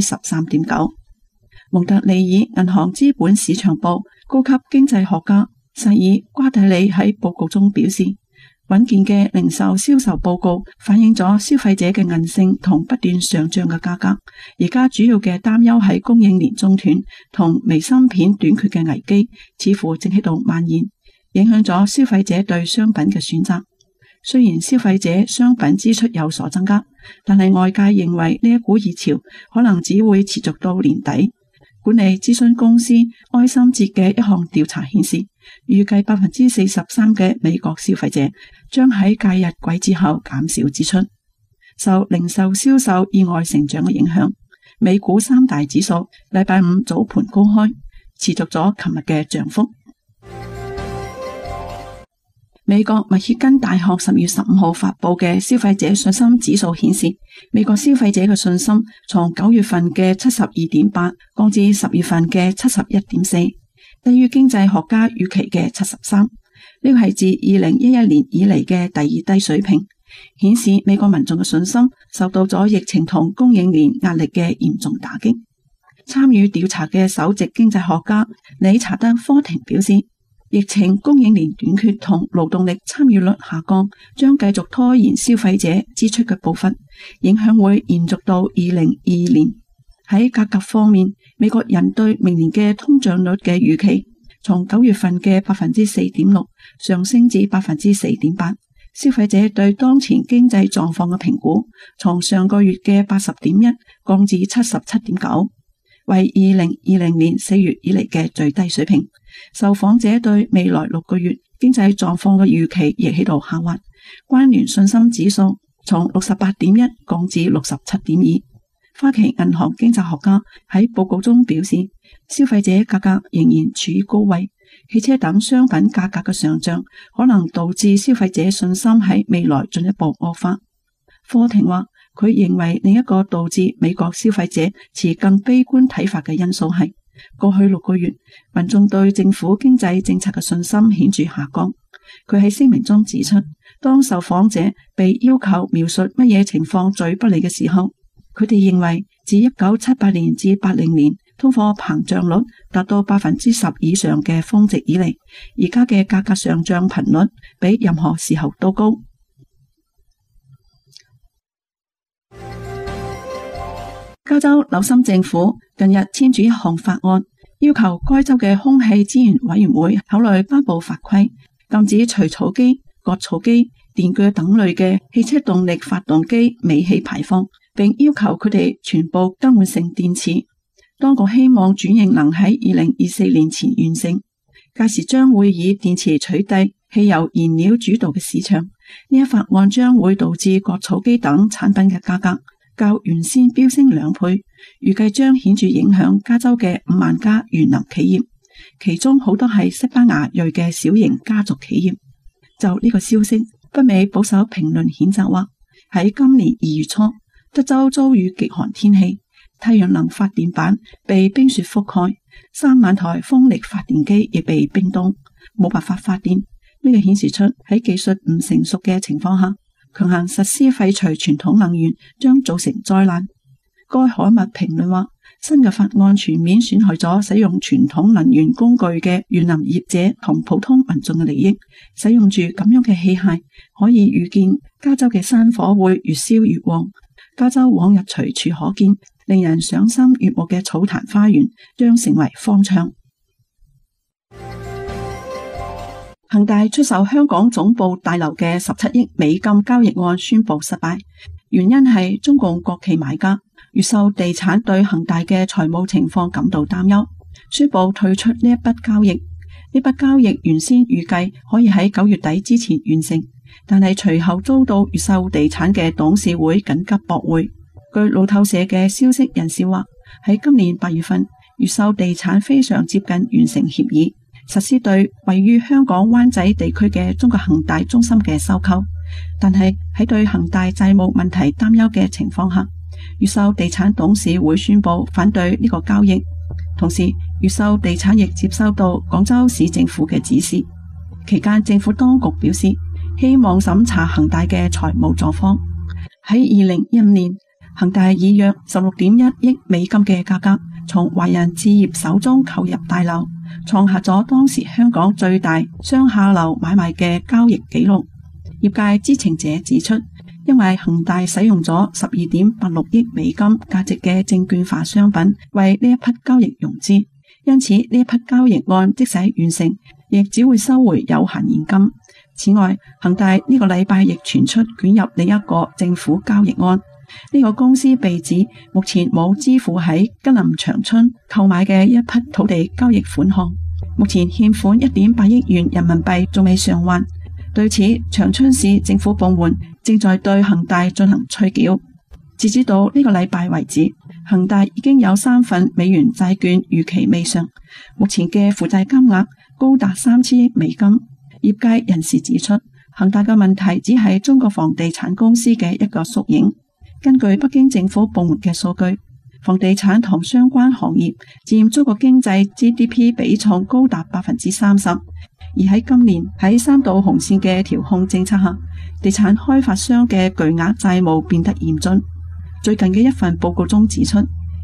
[SPEAKER 11] 13.9%。蒙特利爾銀行資本市場部高級經濟學家薩爾瓜蒂里喺報告中表示，穩健嘅零售銷售報告反映咗消費者嘅韌性同不斷上漲嘅價格。而家主要嘅擔憂係供應鏈中斷同微芯片短缺嘅危機，似乎正喺度蔓延，影響咗消費者對商品嘅選擇。雖然消費者商品支出有所增加，但係外界認為呢一股熱潮可能只會持續到年底。管理諮詢公司埃森哲嘅一項調查顯示，預計 43% 嘅美國消費者將喺假日季節後減少支出。受零售銷售意外成長嘅影響，美股三大指數禮拜五早盤高開，持續咗琴日嘅漲幅。美國密歇根大學10月15號發布嘅消費者信心指數顯示，美國消費者嘅信心從9月份嘅 72.8 降至10月份嘅 71.4， 低於經濟學家預期嘅 73。呢個係自2011年以嚟嘅第二低水平，顯示美國民眾嘅信心受到咗疫情同供應鏈壓力嘅嚴重打擊。參與調查嘅首席經濟學家理查德科廷表示，疫情、供應鏈短缺同勞動力參與率下降將繼續拖延消費者支出嘅步伐，影響會延續到2022年。喺價格方面，美國人對明年嘅通脹率嘅預期從9月份嘅 4.6% 上升至 4.8%， 消費者對當前經濟狀況嘅評估從上個月嘅80.1降至77.9，為2020年4月以嚟嘅最低水平。受訪者對未來6個月經濟狀況嘅預期亦喺度下滑，關聯信心指數從68.1降至67.2。花旗銀行經濟學家喺報告中表示，消費者價格仍然處於高位，汽車等商品價格嘅上漲可能導致消費者信心喺未來進一步惡化。科廷話，佢認為另一個導致美國消費者持更悲觀睇法嘅因素係過去6個月民眾對政府經濟政策嘅信心顯著下降。佢喺聲明中指出，當受訪者被要求描述乜嘢情況最不利嘅時候，佢哋認為自1978年至80年通貨膨脹率達到10%以上嘅峰值以嚟，而家嘅價格上漲頻率比任何時候都高。加州紐森政府近日簽署一項法案，要求該州嘅空氣資源委員會考慮頒布法規，禁止除草機、割草機、電鋸等類嘅汽車動力發動機尾氣排放，並要求佢哋全部更換成電池。當局希望轉型能喺2024年前完成，屆時將會以電池取代汽油燃料主導嘅市場。呢一法案將會導致割草機等產品嘅價格較原先飆升2倍，預計將顯著影響加州嘅5萬家園林企業，其中好多係西班牙裔嘅小型家族企業。就呢個消息，北美保守評論譴責話，喺今年2月初，德州遭遇極寒天氣，太陽能發電板被冰雪覆蓋，3萬台風力發電機亦被冰凍，冇辦法發電。呢個顯示出喺技術唔成熟嘅情況下，強行實施廢除傳統能源將造成災難。該刊物評論話，新嘅法案全面損害咗使用傳統能源工具嘅園林業者同普通民眾嘅利益。使用住咁樣嘅器械，可以預見加州嘅山火會越燒越旺。加州往日隨處可見令人賞心悅目嘅草壇花園將成為荒場。恒大出售香港總部大樓嘅17億美金交易案宣布失敗，原因係中共國企買家越秀地產對恒大嘅財務情況感到擔憂，宣布退出呢一筆交易。呢筆交易原先預計可以喺9月底之前完成，但係隨後遭到越秀地產嘅董事會緊急駁會。據路透社嘅消息人士話，喺今年8月份，越秀地產非常接近完成協議，實施對位於香港灣仔地區嘅中國恒大中心嘅收購，但係喺對恒大債務問題擔憂嘅情況下，越秀地產董事會宣布反對呢個交易。同時，越秀地產亦接收到廣州市政府嘅指示，期間政府當局表示希望審查恒大嘅財務狀況。喺2015年，恒大以約16.1億美金嘅價格從華人置業手中購入大樓，創下咗當時香港最大雙下樓買賣嘅交易紀錄。業界知情者指出，因為恒大使用咗12.86億美金價值嘅證券化商品為呢一筆交易融資，因此呢一筆交易案即使完成，亦只會收回有限現金。此外，恒大呢個禮拜亦傳出捲入另一個政府交易案，呢個公司被指目前冇支付喺吉林長春購買嘅一筆土地交易款項，目前欠款1.8億元人民幣仲未償還。對此，長春市政府部門正在對恒大進行催繳。截止到呢個禮拜為止，恒大已經有3份美元債券逾期未償，目前嘅負債金額高達3000億美金。業界人士指出，恒大嘅問題只係中國房地產公司嘅一個縮影。根據北京政府部門嘅數據，房地產同相關行業佔中國經濟 GDP 比重高達30%。而喺今年喺3道紅線嘅調控政策下，地產開發商嘅巨額債務變得嚴峻。最近嘅一份報告中指出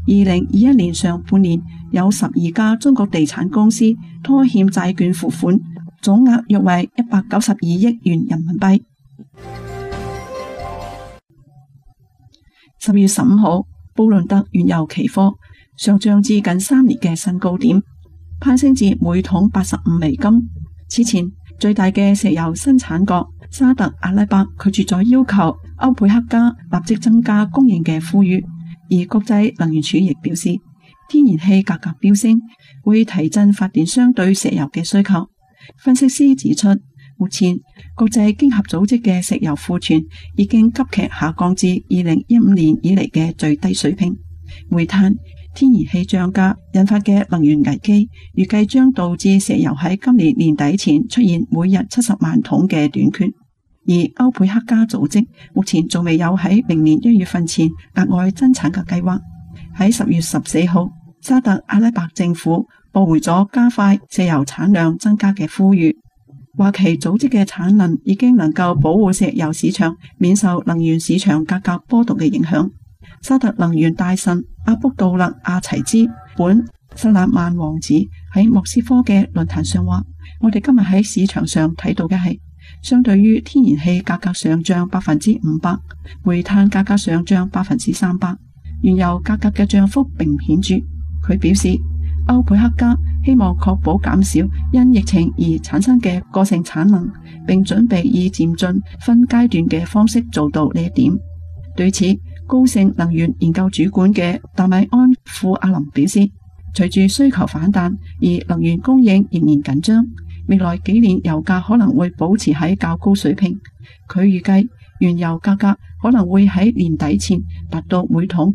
[SPEAKER 11] ，2021年上半年有12家中國地產公司拖欠債券付款，總額約為192億元人民幣。10月15號，布倫特原油期貨上漲至近3年嘅新高點，攀升至每桶85美金。此前最大嘅石油生產國沙特阿拉伯拒絕咗要求歐佩克加立即增加供應嘅呼籲，而國際能源署亦表示，天然氣價格飆升會提振發電商對石油嘅需求。分析師指出，目前國際經合組織嘅石油庫存已經急劇下降至2015年以嚟嘅最低水平。煤炭、天然氣漲價引發嘅能源危機，預計將導致石油喺今年年底前出現每日70萬桶嘅短缺。而歐佩克加組織目前仲未有喺明年1月份前額外增產嘅計劃。喺10月14號，沙特阿拉伯政府駁回咗加快石油產量增加嘅呼籲，話其組織嘅產能已經能夠保護石油市場免受能源市場價格波動嘅影響。沙特能源大臣阿卜杜勒阿齊茲本薩勒曼王子喺莫斯科嘅論壇上話，我哋今日喺市場上睇到嘅係，相對於天然氣價格上漲500%，煤炭價格上漲300%，原油價格嘅漲幅並唔顯著。佢表示，歐佩克加希望確保減少因疫情而產生嘅過剩產能，並準備以漸進分階段嘅方式做到呢一點。對此，高盛能源研究主管嘅達米安富阿林表示，隨住需求反彈，而能源供應仍然緊張，未來幾年油價可能會保持喺較高水平。佢預計原油價格可能會喺年底前達到每桶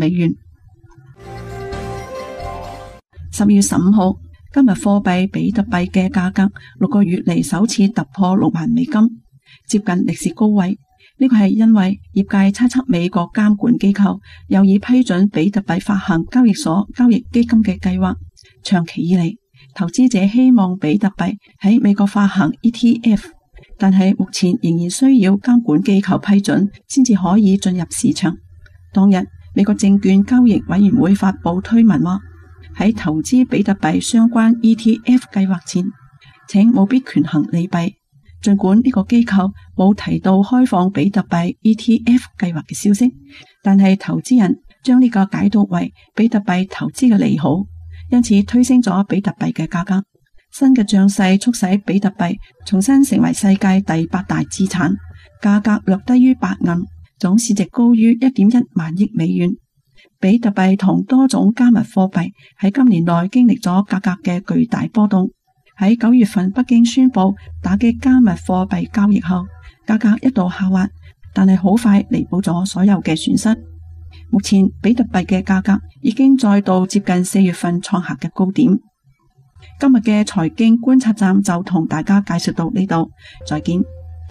[SPEAKER 11] $90。10月15號，今日貨幣比特幣嘅價格6個月嚟首次突破$6萬，接近歷史高位。呢個係因為業界猜測美國監管機構有意批准比特幣發行交易所交易基金嘅計劃。長期以嚟，投資者希望比特幣喺美國發行 ETF， 但係目前仍然需要監管機構批准先至可以進入市場。當日，美國證券交易委員會發佈推文話，喺投資比特幣相關 ETF 計劃前，請務必權衡利弊。儘管呢個機構冇提到開放比特幣 ETF 計劃嘅消息，但係投資人將呢個解讀為比特幣投資嘅利好，因此推升咗比特幣嘅價格。新嘅漲勢促使比特幣重新成為世界第8大資產，價格略低於白銀，總市值高於1.1萬億美元。比特幣同多種加密貨幣喺今年內經歷咗價格嘅巨大波動。喺9月份，北京宣布打擊加密貨幣交易後，價格一度下滑，但係好快彌補咗所有嘅損失。目前比特幣嘅價格已經再度接近4月份創下嘅高點。今日嘅財經觀察站就同大家介紹到呢度，再見。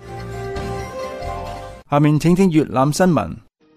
[SPEAKER 1] 下面請聽粵覽新聞。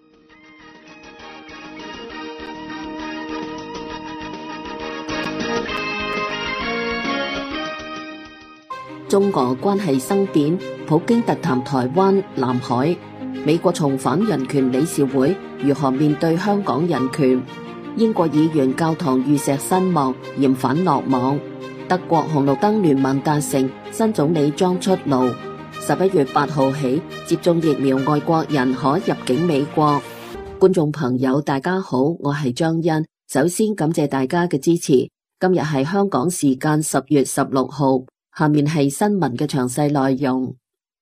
[SPEAKER 12] 中俄關係生變，普京特談台灣、南海。美國重返人權理事會，如何面對香港人權？英國議員教堂遇石身亡，嫌犯落網。德國紅綠燈聯盟達成，新總理將出爐。11月8號起，接種疫苗外國人可入境美國。觀眾朋友大家好，我係張欣。首先感謝大家嘅支持。今日係香港時間10月16號。下面係新聞嘅詳細內容。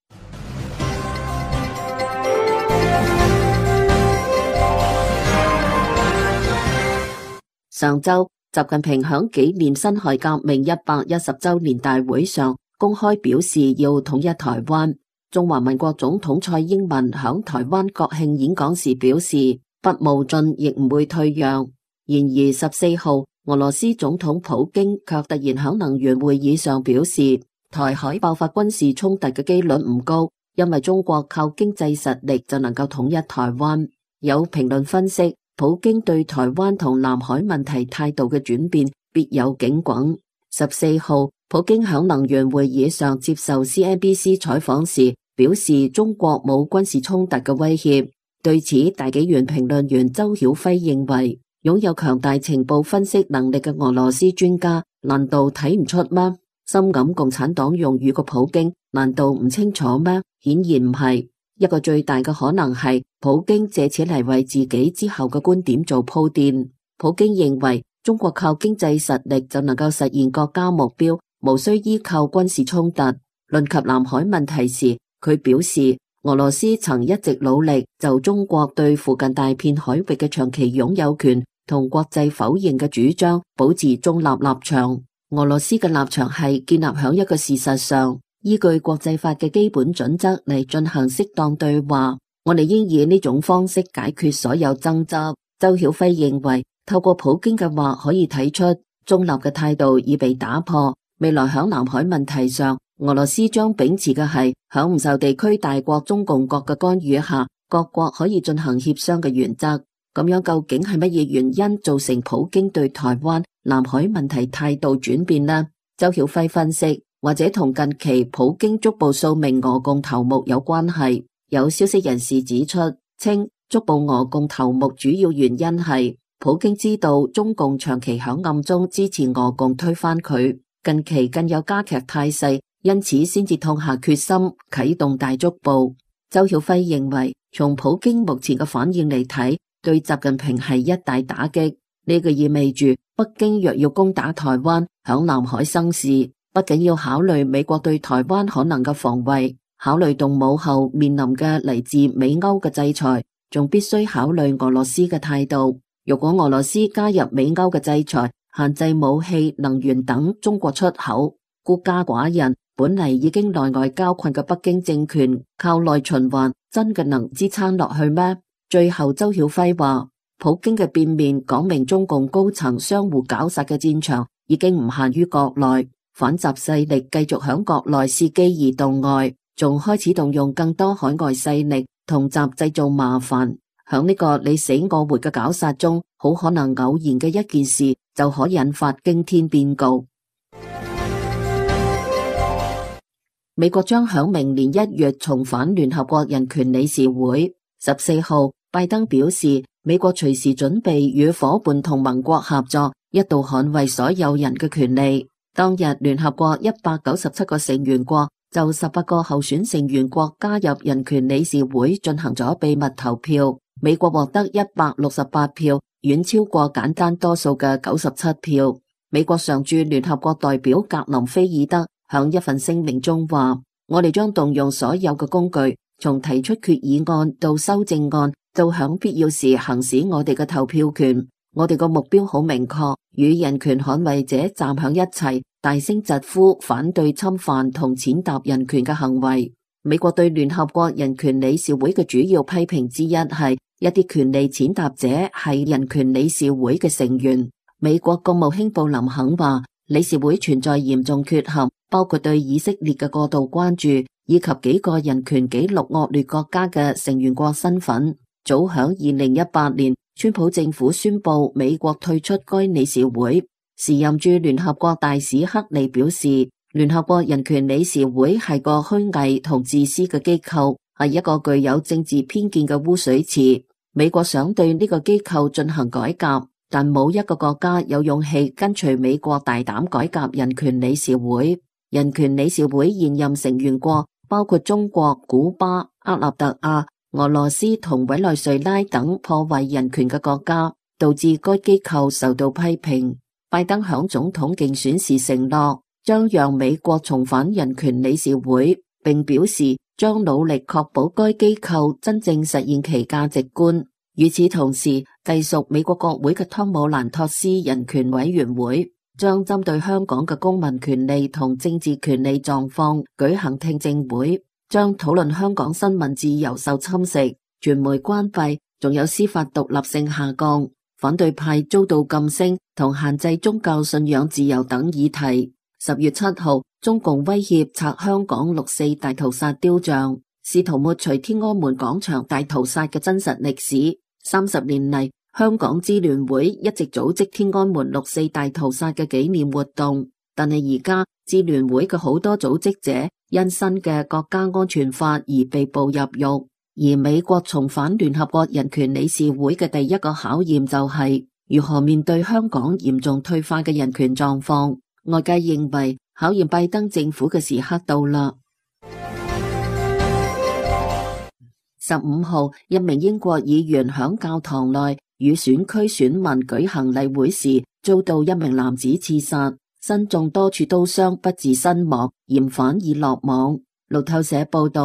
[SPEAKER 12] 上週，習近平響紀念辛亥革命110週年大會上公開表示要統一台灣。中華民國總統蔡英文響台灣國慶演講時表示，不冒進亦唔會退讓。然而14號，俄羅斯總統普京卻突然響能源會議上表示，台海爆發軍事衝突嘅機率唔高，因為中國靠經濟實力就能夠統一台灣。有評論分析，普京對台灣同南海問題態度嘅轉變別有警滾。14號，普京響能源會議上接受 CNBC 採訪時表示，中國冇軍事衝突嘅威脅。對此，大紀元評論員周曉輝認為，擁有強大情報分析能力嘅俄羅斯專家難道睇唔出嗎？深諳共產黨用語嘅普京難道唔清楚咩？顯然唔係。一個最大嘅可能係普京借此嚟為自己之後嘅觀點做鋪墊。普京認為中國靠經濟實力就能夠實現國家目標，無需依靠軍事衝突。論及南海問題時， 佢表示，俄羅斯曾一直努力就中國對附近大片海域嘅長期擁有權同國際否認嘅主張保持中立立場。俄羅斯嘅立場係建立響一個事實上，依據國際法嘅基本準則嚟進行適當對話。我哋應以呢種方式解決所有爭執。周曉輝認為，透過普京嘅話可以睇出中立嘅態度已被打破。未來響南海問題上，俄羅斯將秉持嘅係響唔受地區大國中共國嘅干預下，各國可以進行協商嘅原則。咁樣究竟係乜嘢原因造成普京對台灣、南海問題態度轉變呢？周曉輝分析，或者同近期普京逐步掃命俄共頭目有關係。有消息人士指出，稱逐步俄共頭目主要原因係普京知道中共長期響暗中支持俄共推翻佢，近期更有加劇態勢，因此先至痛下決心啟動大捉捕。周曉輝認為，從普京目前嘅反應嚟睇，對習近平係一大打擊。呢個意味住北京若要攻打台灣，響南海生事，不僅要考慮美國對台灣可能嘅防衛，考慮動武後面臨嘅嚟自美歐嘅制裁，仲必須考慮俄羅斯嘅態度。如果俄羅斯加入美歐嘅制裁，限制武器、能源等中國出口，孤家寡人，本嚟已經內外交困嘅北京政權，靠內循環真嘅能支撐落去咩？最後周曉輝話，普京嘅變面講明中共高層相互絞殺嘅戰場已經唔限於國內，反習勢力繼續響國內伺機而動外，仲開始動用更多海外勢力同習製造麻煩。響呢個你死我活嘅絞殺中，好可能偶然嘅一件事就可引發驚天變故。美國將響明年1月重返聯合國人權理事會。14號，拜登表示，美國隨時準備與夥伴同盟國合作，一道捍衛所有人嘅權利。當日，聯合國197個成員國就18個候選成員國加入人權理事會進行咗秘密投票。美國獲得168票，遠超過簡單多數嘅97票。美國常駐聯合國代表格林菲爾德響一份聲明中話，我哋將動用所有嘅工具，從提出決議案到修正案，到響必要時行使我哋嘅投票權。我哋個目標好明確，與人權捍衛者站響一齊，大聲疾呼反對侵犯同踐踏人權嘅行為。美國對聯合國人權理事會嘅主要批評之一係，一啲權利踐踏者係人權理事會嘅成員。美國國務卿布林肯話，理事會存在嚴重缺陷，包括對以色列嘅過度關注，以及幾個人權紀錄惡劣國家嘅成員國身份。早響2018年，川普政府宣布美國退出該理事會。時任駐聯合國大使克利表示，聯合國人權理事會係個虛偽同自私嘅機構，係一個具有政治偏見嘅污水池。美國想對呢個機構進行改革，但冇一個國家有勇氣跟隨美國大膽改革人權理事會。人權理事會現任成員國包括中國、古巴、厄立特亞、俄羅斯同委內瑞拉等破壞人權嘅國家，導致該機構受到批評。拜登響總統競選時承諾，將讓美國重返人權理事會，並表示將努力確保該機構真正實現其價值觀。與此同時，隸屬美國國會嘅湯姆蘭托斯人權委員會將針對香港嘅公民權利同政治權利狀況舉行聽證會，將討論香港新聞自由受侵蝕、傳媒關閉，仲有司法獨立性下降、反對派遭到禁聲同限制宗教信仰自由等議題。10月7號，中共威脅拆香港6·4大屠殺雕像，試圖抹除天安門廣場大屠殺嘅真實歷史。30年嚟，香港支聯會一直組織天安門6·4大屠殺嘅紀念活動，但係而家支聯會嘅好多組織者因新嘅國家安全法而被捕入獄。而美國重返聯合國人權理事會嘅第一個考驗就係如何面對香港嚴重退化嘅人權狀況。外界認為考驗拜登政府嘅時刻到啦。15號，一名英國議員響教堂內與選區選民舉行例會時，遭到一名男子刺殺，身中多處刀傷，不治身亡，嫌犯已落網。路透社報道，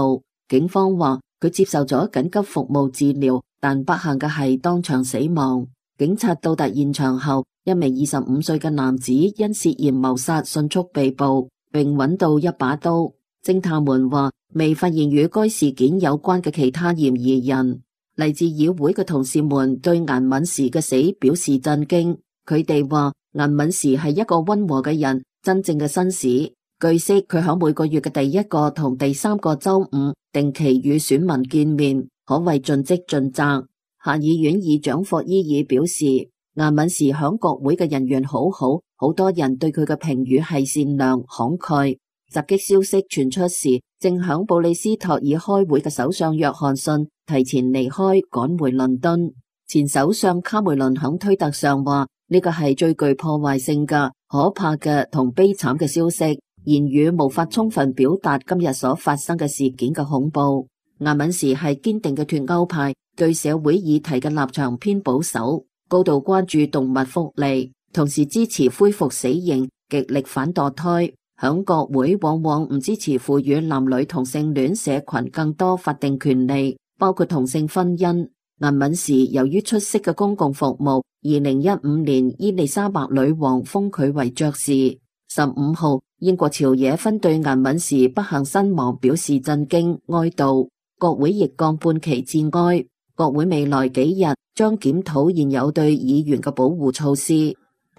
[SPEAKER 12] 警方話佢接受咗緊急服務治療，但不幸嘅係當場死亡。警察到達現場後，一名25歲嘅男子因涉嫌謀殺迅速被捕，並揾到一把刀。偵探們話未發現與該事件有關嘅其他嫌疑人。嚟自議會嘅同事們對顏敏時嘅死表示震驚。佢哋話顏敏時係一個溫和嘅人，真正嘅紳士。據悉，佢喺每個月嘅第1個同第3個週五定期與選民見面，可謂盡職盡責。下議院議長霍伊爾表示，顏敏時響國會嘅人緣好好，好多人對佢嘅評語係善良慷慨。襲擊消息傳出時，正響布里斯托爾開會嘅首相約翰遜提前離開，趕回倫敦。前首相卡梅倫響推特上話，呢個係最具破壞性嘅、可怕嘅同悲慘嘅消息，言語無法充分表達今日所發生嘅事件嘅恐怖。顏敏時係堅定嘅脫歐派，對社會議題嘅立場偏保守，高度關注動物福利，同時支持恢復死刑，極力反墮胎。響國會往往唔支持賦予男女同性戀社群更多法定權利，包括同性婚姻。顏敏時由於出色嘅公共服務，2015年伊麗莎白女王封佢為爵士。15號，英國朝野分對顏敏時不幸身亡表示震驚哀悼，國會亦降半旗致哀。國會未來幾日將檢討現有對議員嘅保護措施。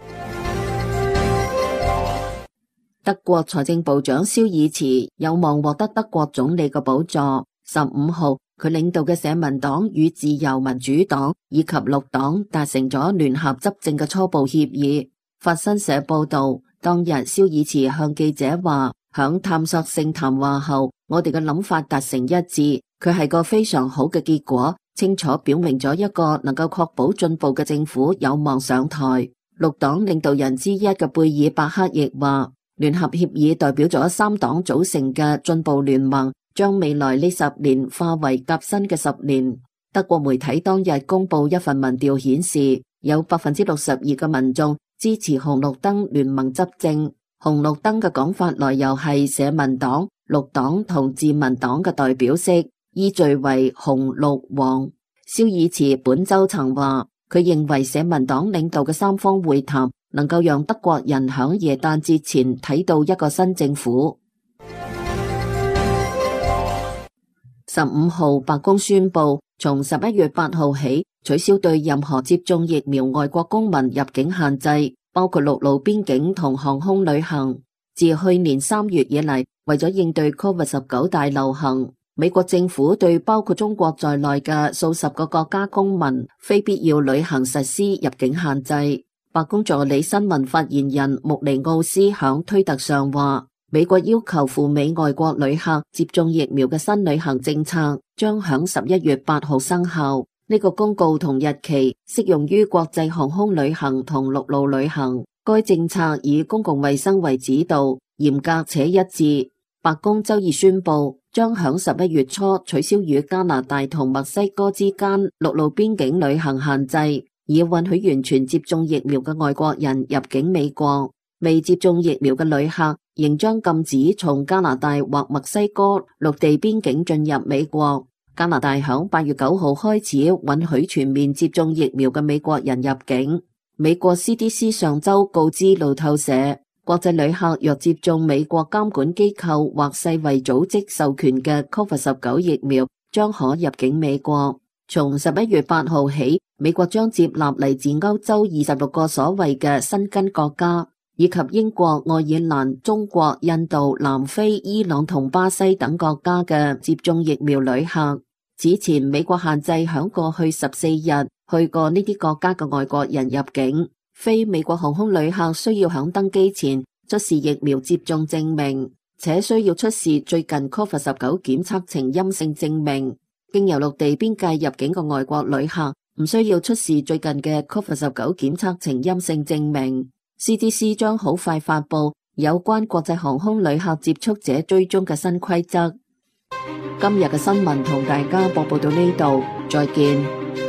[SPEAKER 12] 德國財政部長肖爾茨有望獲得德國總理嘅寶座。15號，佢領導嘅社民黨與自由民主黨以及綠黨達成咗聯合執政嘅初步協議。法新社報道，當日肖爾茨向記者話，響探索性談話後，我哋嘅諗法達成一致，佢係個非常好嘅結果，清楚表明咗一個能夠確保進步嘅政府有望上台。綠黨領導人之一嘅貝爾伯克亦話，聯合協議代表咗3黨組成嘅進步聯盟，將未來呢10年化為革新嘅10年。德國媒體當日公布一份民調顯示，有62%嘅民眾支持紅綠燈聯盟執政。紅綠燈嘅講法來由係社民黨、綠黨同自民黨嘅代表色，依序為紅、綠、黃。肖爾茨本周曾話，佢認為社民黨領導嘅3方會談能夠讓德國人響耶誕節前睇到一個新政府。15號，白宮宣布從11月8號起取消對任何接種疫苗外國公民入境限制，包括陸路邊境同航空旅行。自去年3月以嚟，為咗應對 COVID-19 大流行，美國政府對包括中國在內嘅數十個國家公民非必要旅行實施入境限制。白宮助理新聞發言人穆尼奧斯響推特上話，美國要求赴美外國旅客接種疫苗嘅新旅行政策將響11月8號生效。呢個公告同日期適用於國際航空旅行同陸路旅行。該政策以公共衛生為指導，嚴格且一致。白宮周二宣布，將響11月初取消與加拿大同墨西哥之間陸路邊境旅行限制，以允許完全接種疫苗嘅外國人入境美國。未接種疫苗嘅旅客仍將禁止從加拿大或墨西哥陸地邊境進入美國。加拿大響8月9號開始允許全面接種疫苗嘅美國人入境。美國 CDC 上周告知路透社，國際旅客若接種美國監管機構或世衛組織授權嘅 COVID-19 疫苗，將可入境美國。從11月8號起，美國將接納嚟自歐洲26個所謂嘅新根國家，以及英國、愛爾蘭、中國、印度、南非、伊朗同巴西等國家嘅接種疫苗旅客。此前，美國限制響過去14日去過呢啲國家嘅外國人入境。非美國航空旅客需要響登機前出示疫苗接種證明，且需要出示最近 COVID-19 檢測呈陰性證明。經由陸地邊界入境嘅外國旅客唔需要出示最近嘅 COVID-19 檢測呈陰性證明。CDC 將好快發布有關國際航空旅客接觸者追蹤嘅新規則。今日嘅新聞同大家播報到呢度，再見。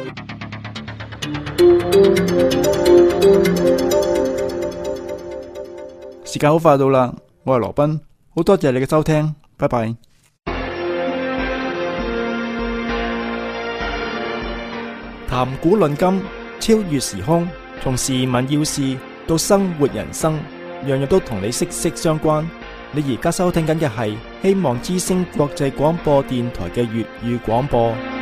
[SPEAKER 1] 時間好快到啦，我係羅賓，好多謝你嘅收聽，拜拜。 談古論今，超越時空，從時聞要事到生活人生，樣樣都同你息息相關。你而家收聽緊嘅係希望之聲國際廣播電台嘅粵語廣播。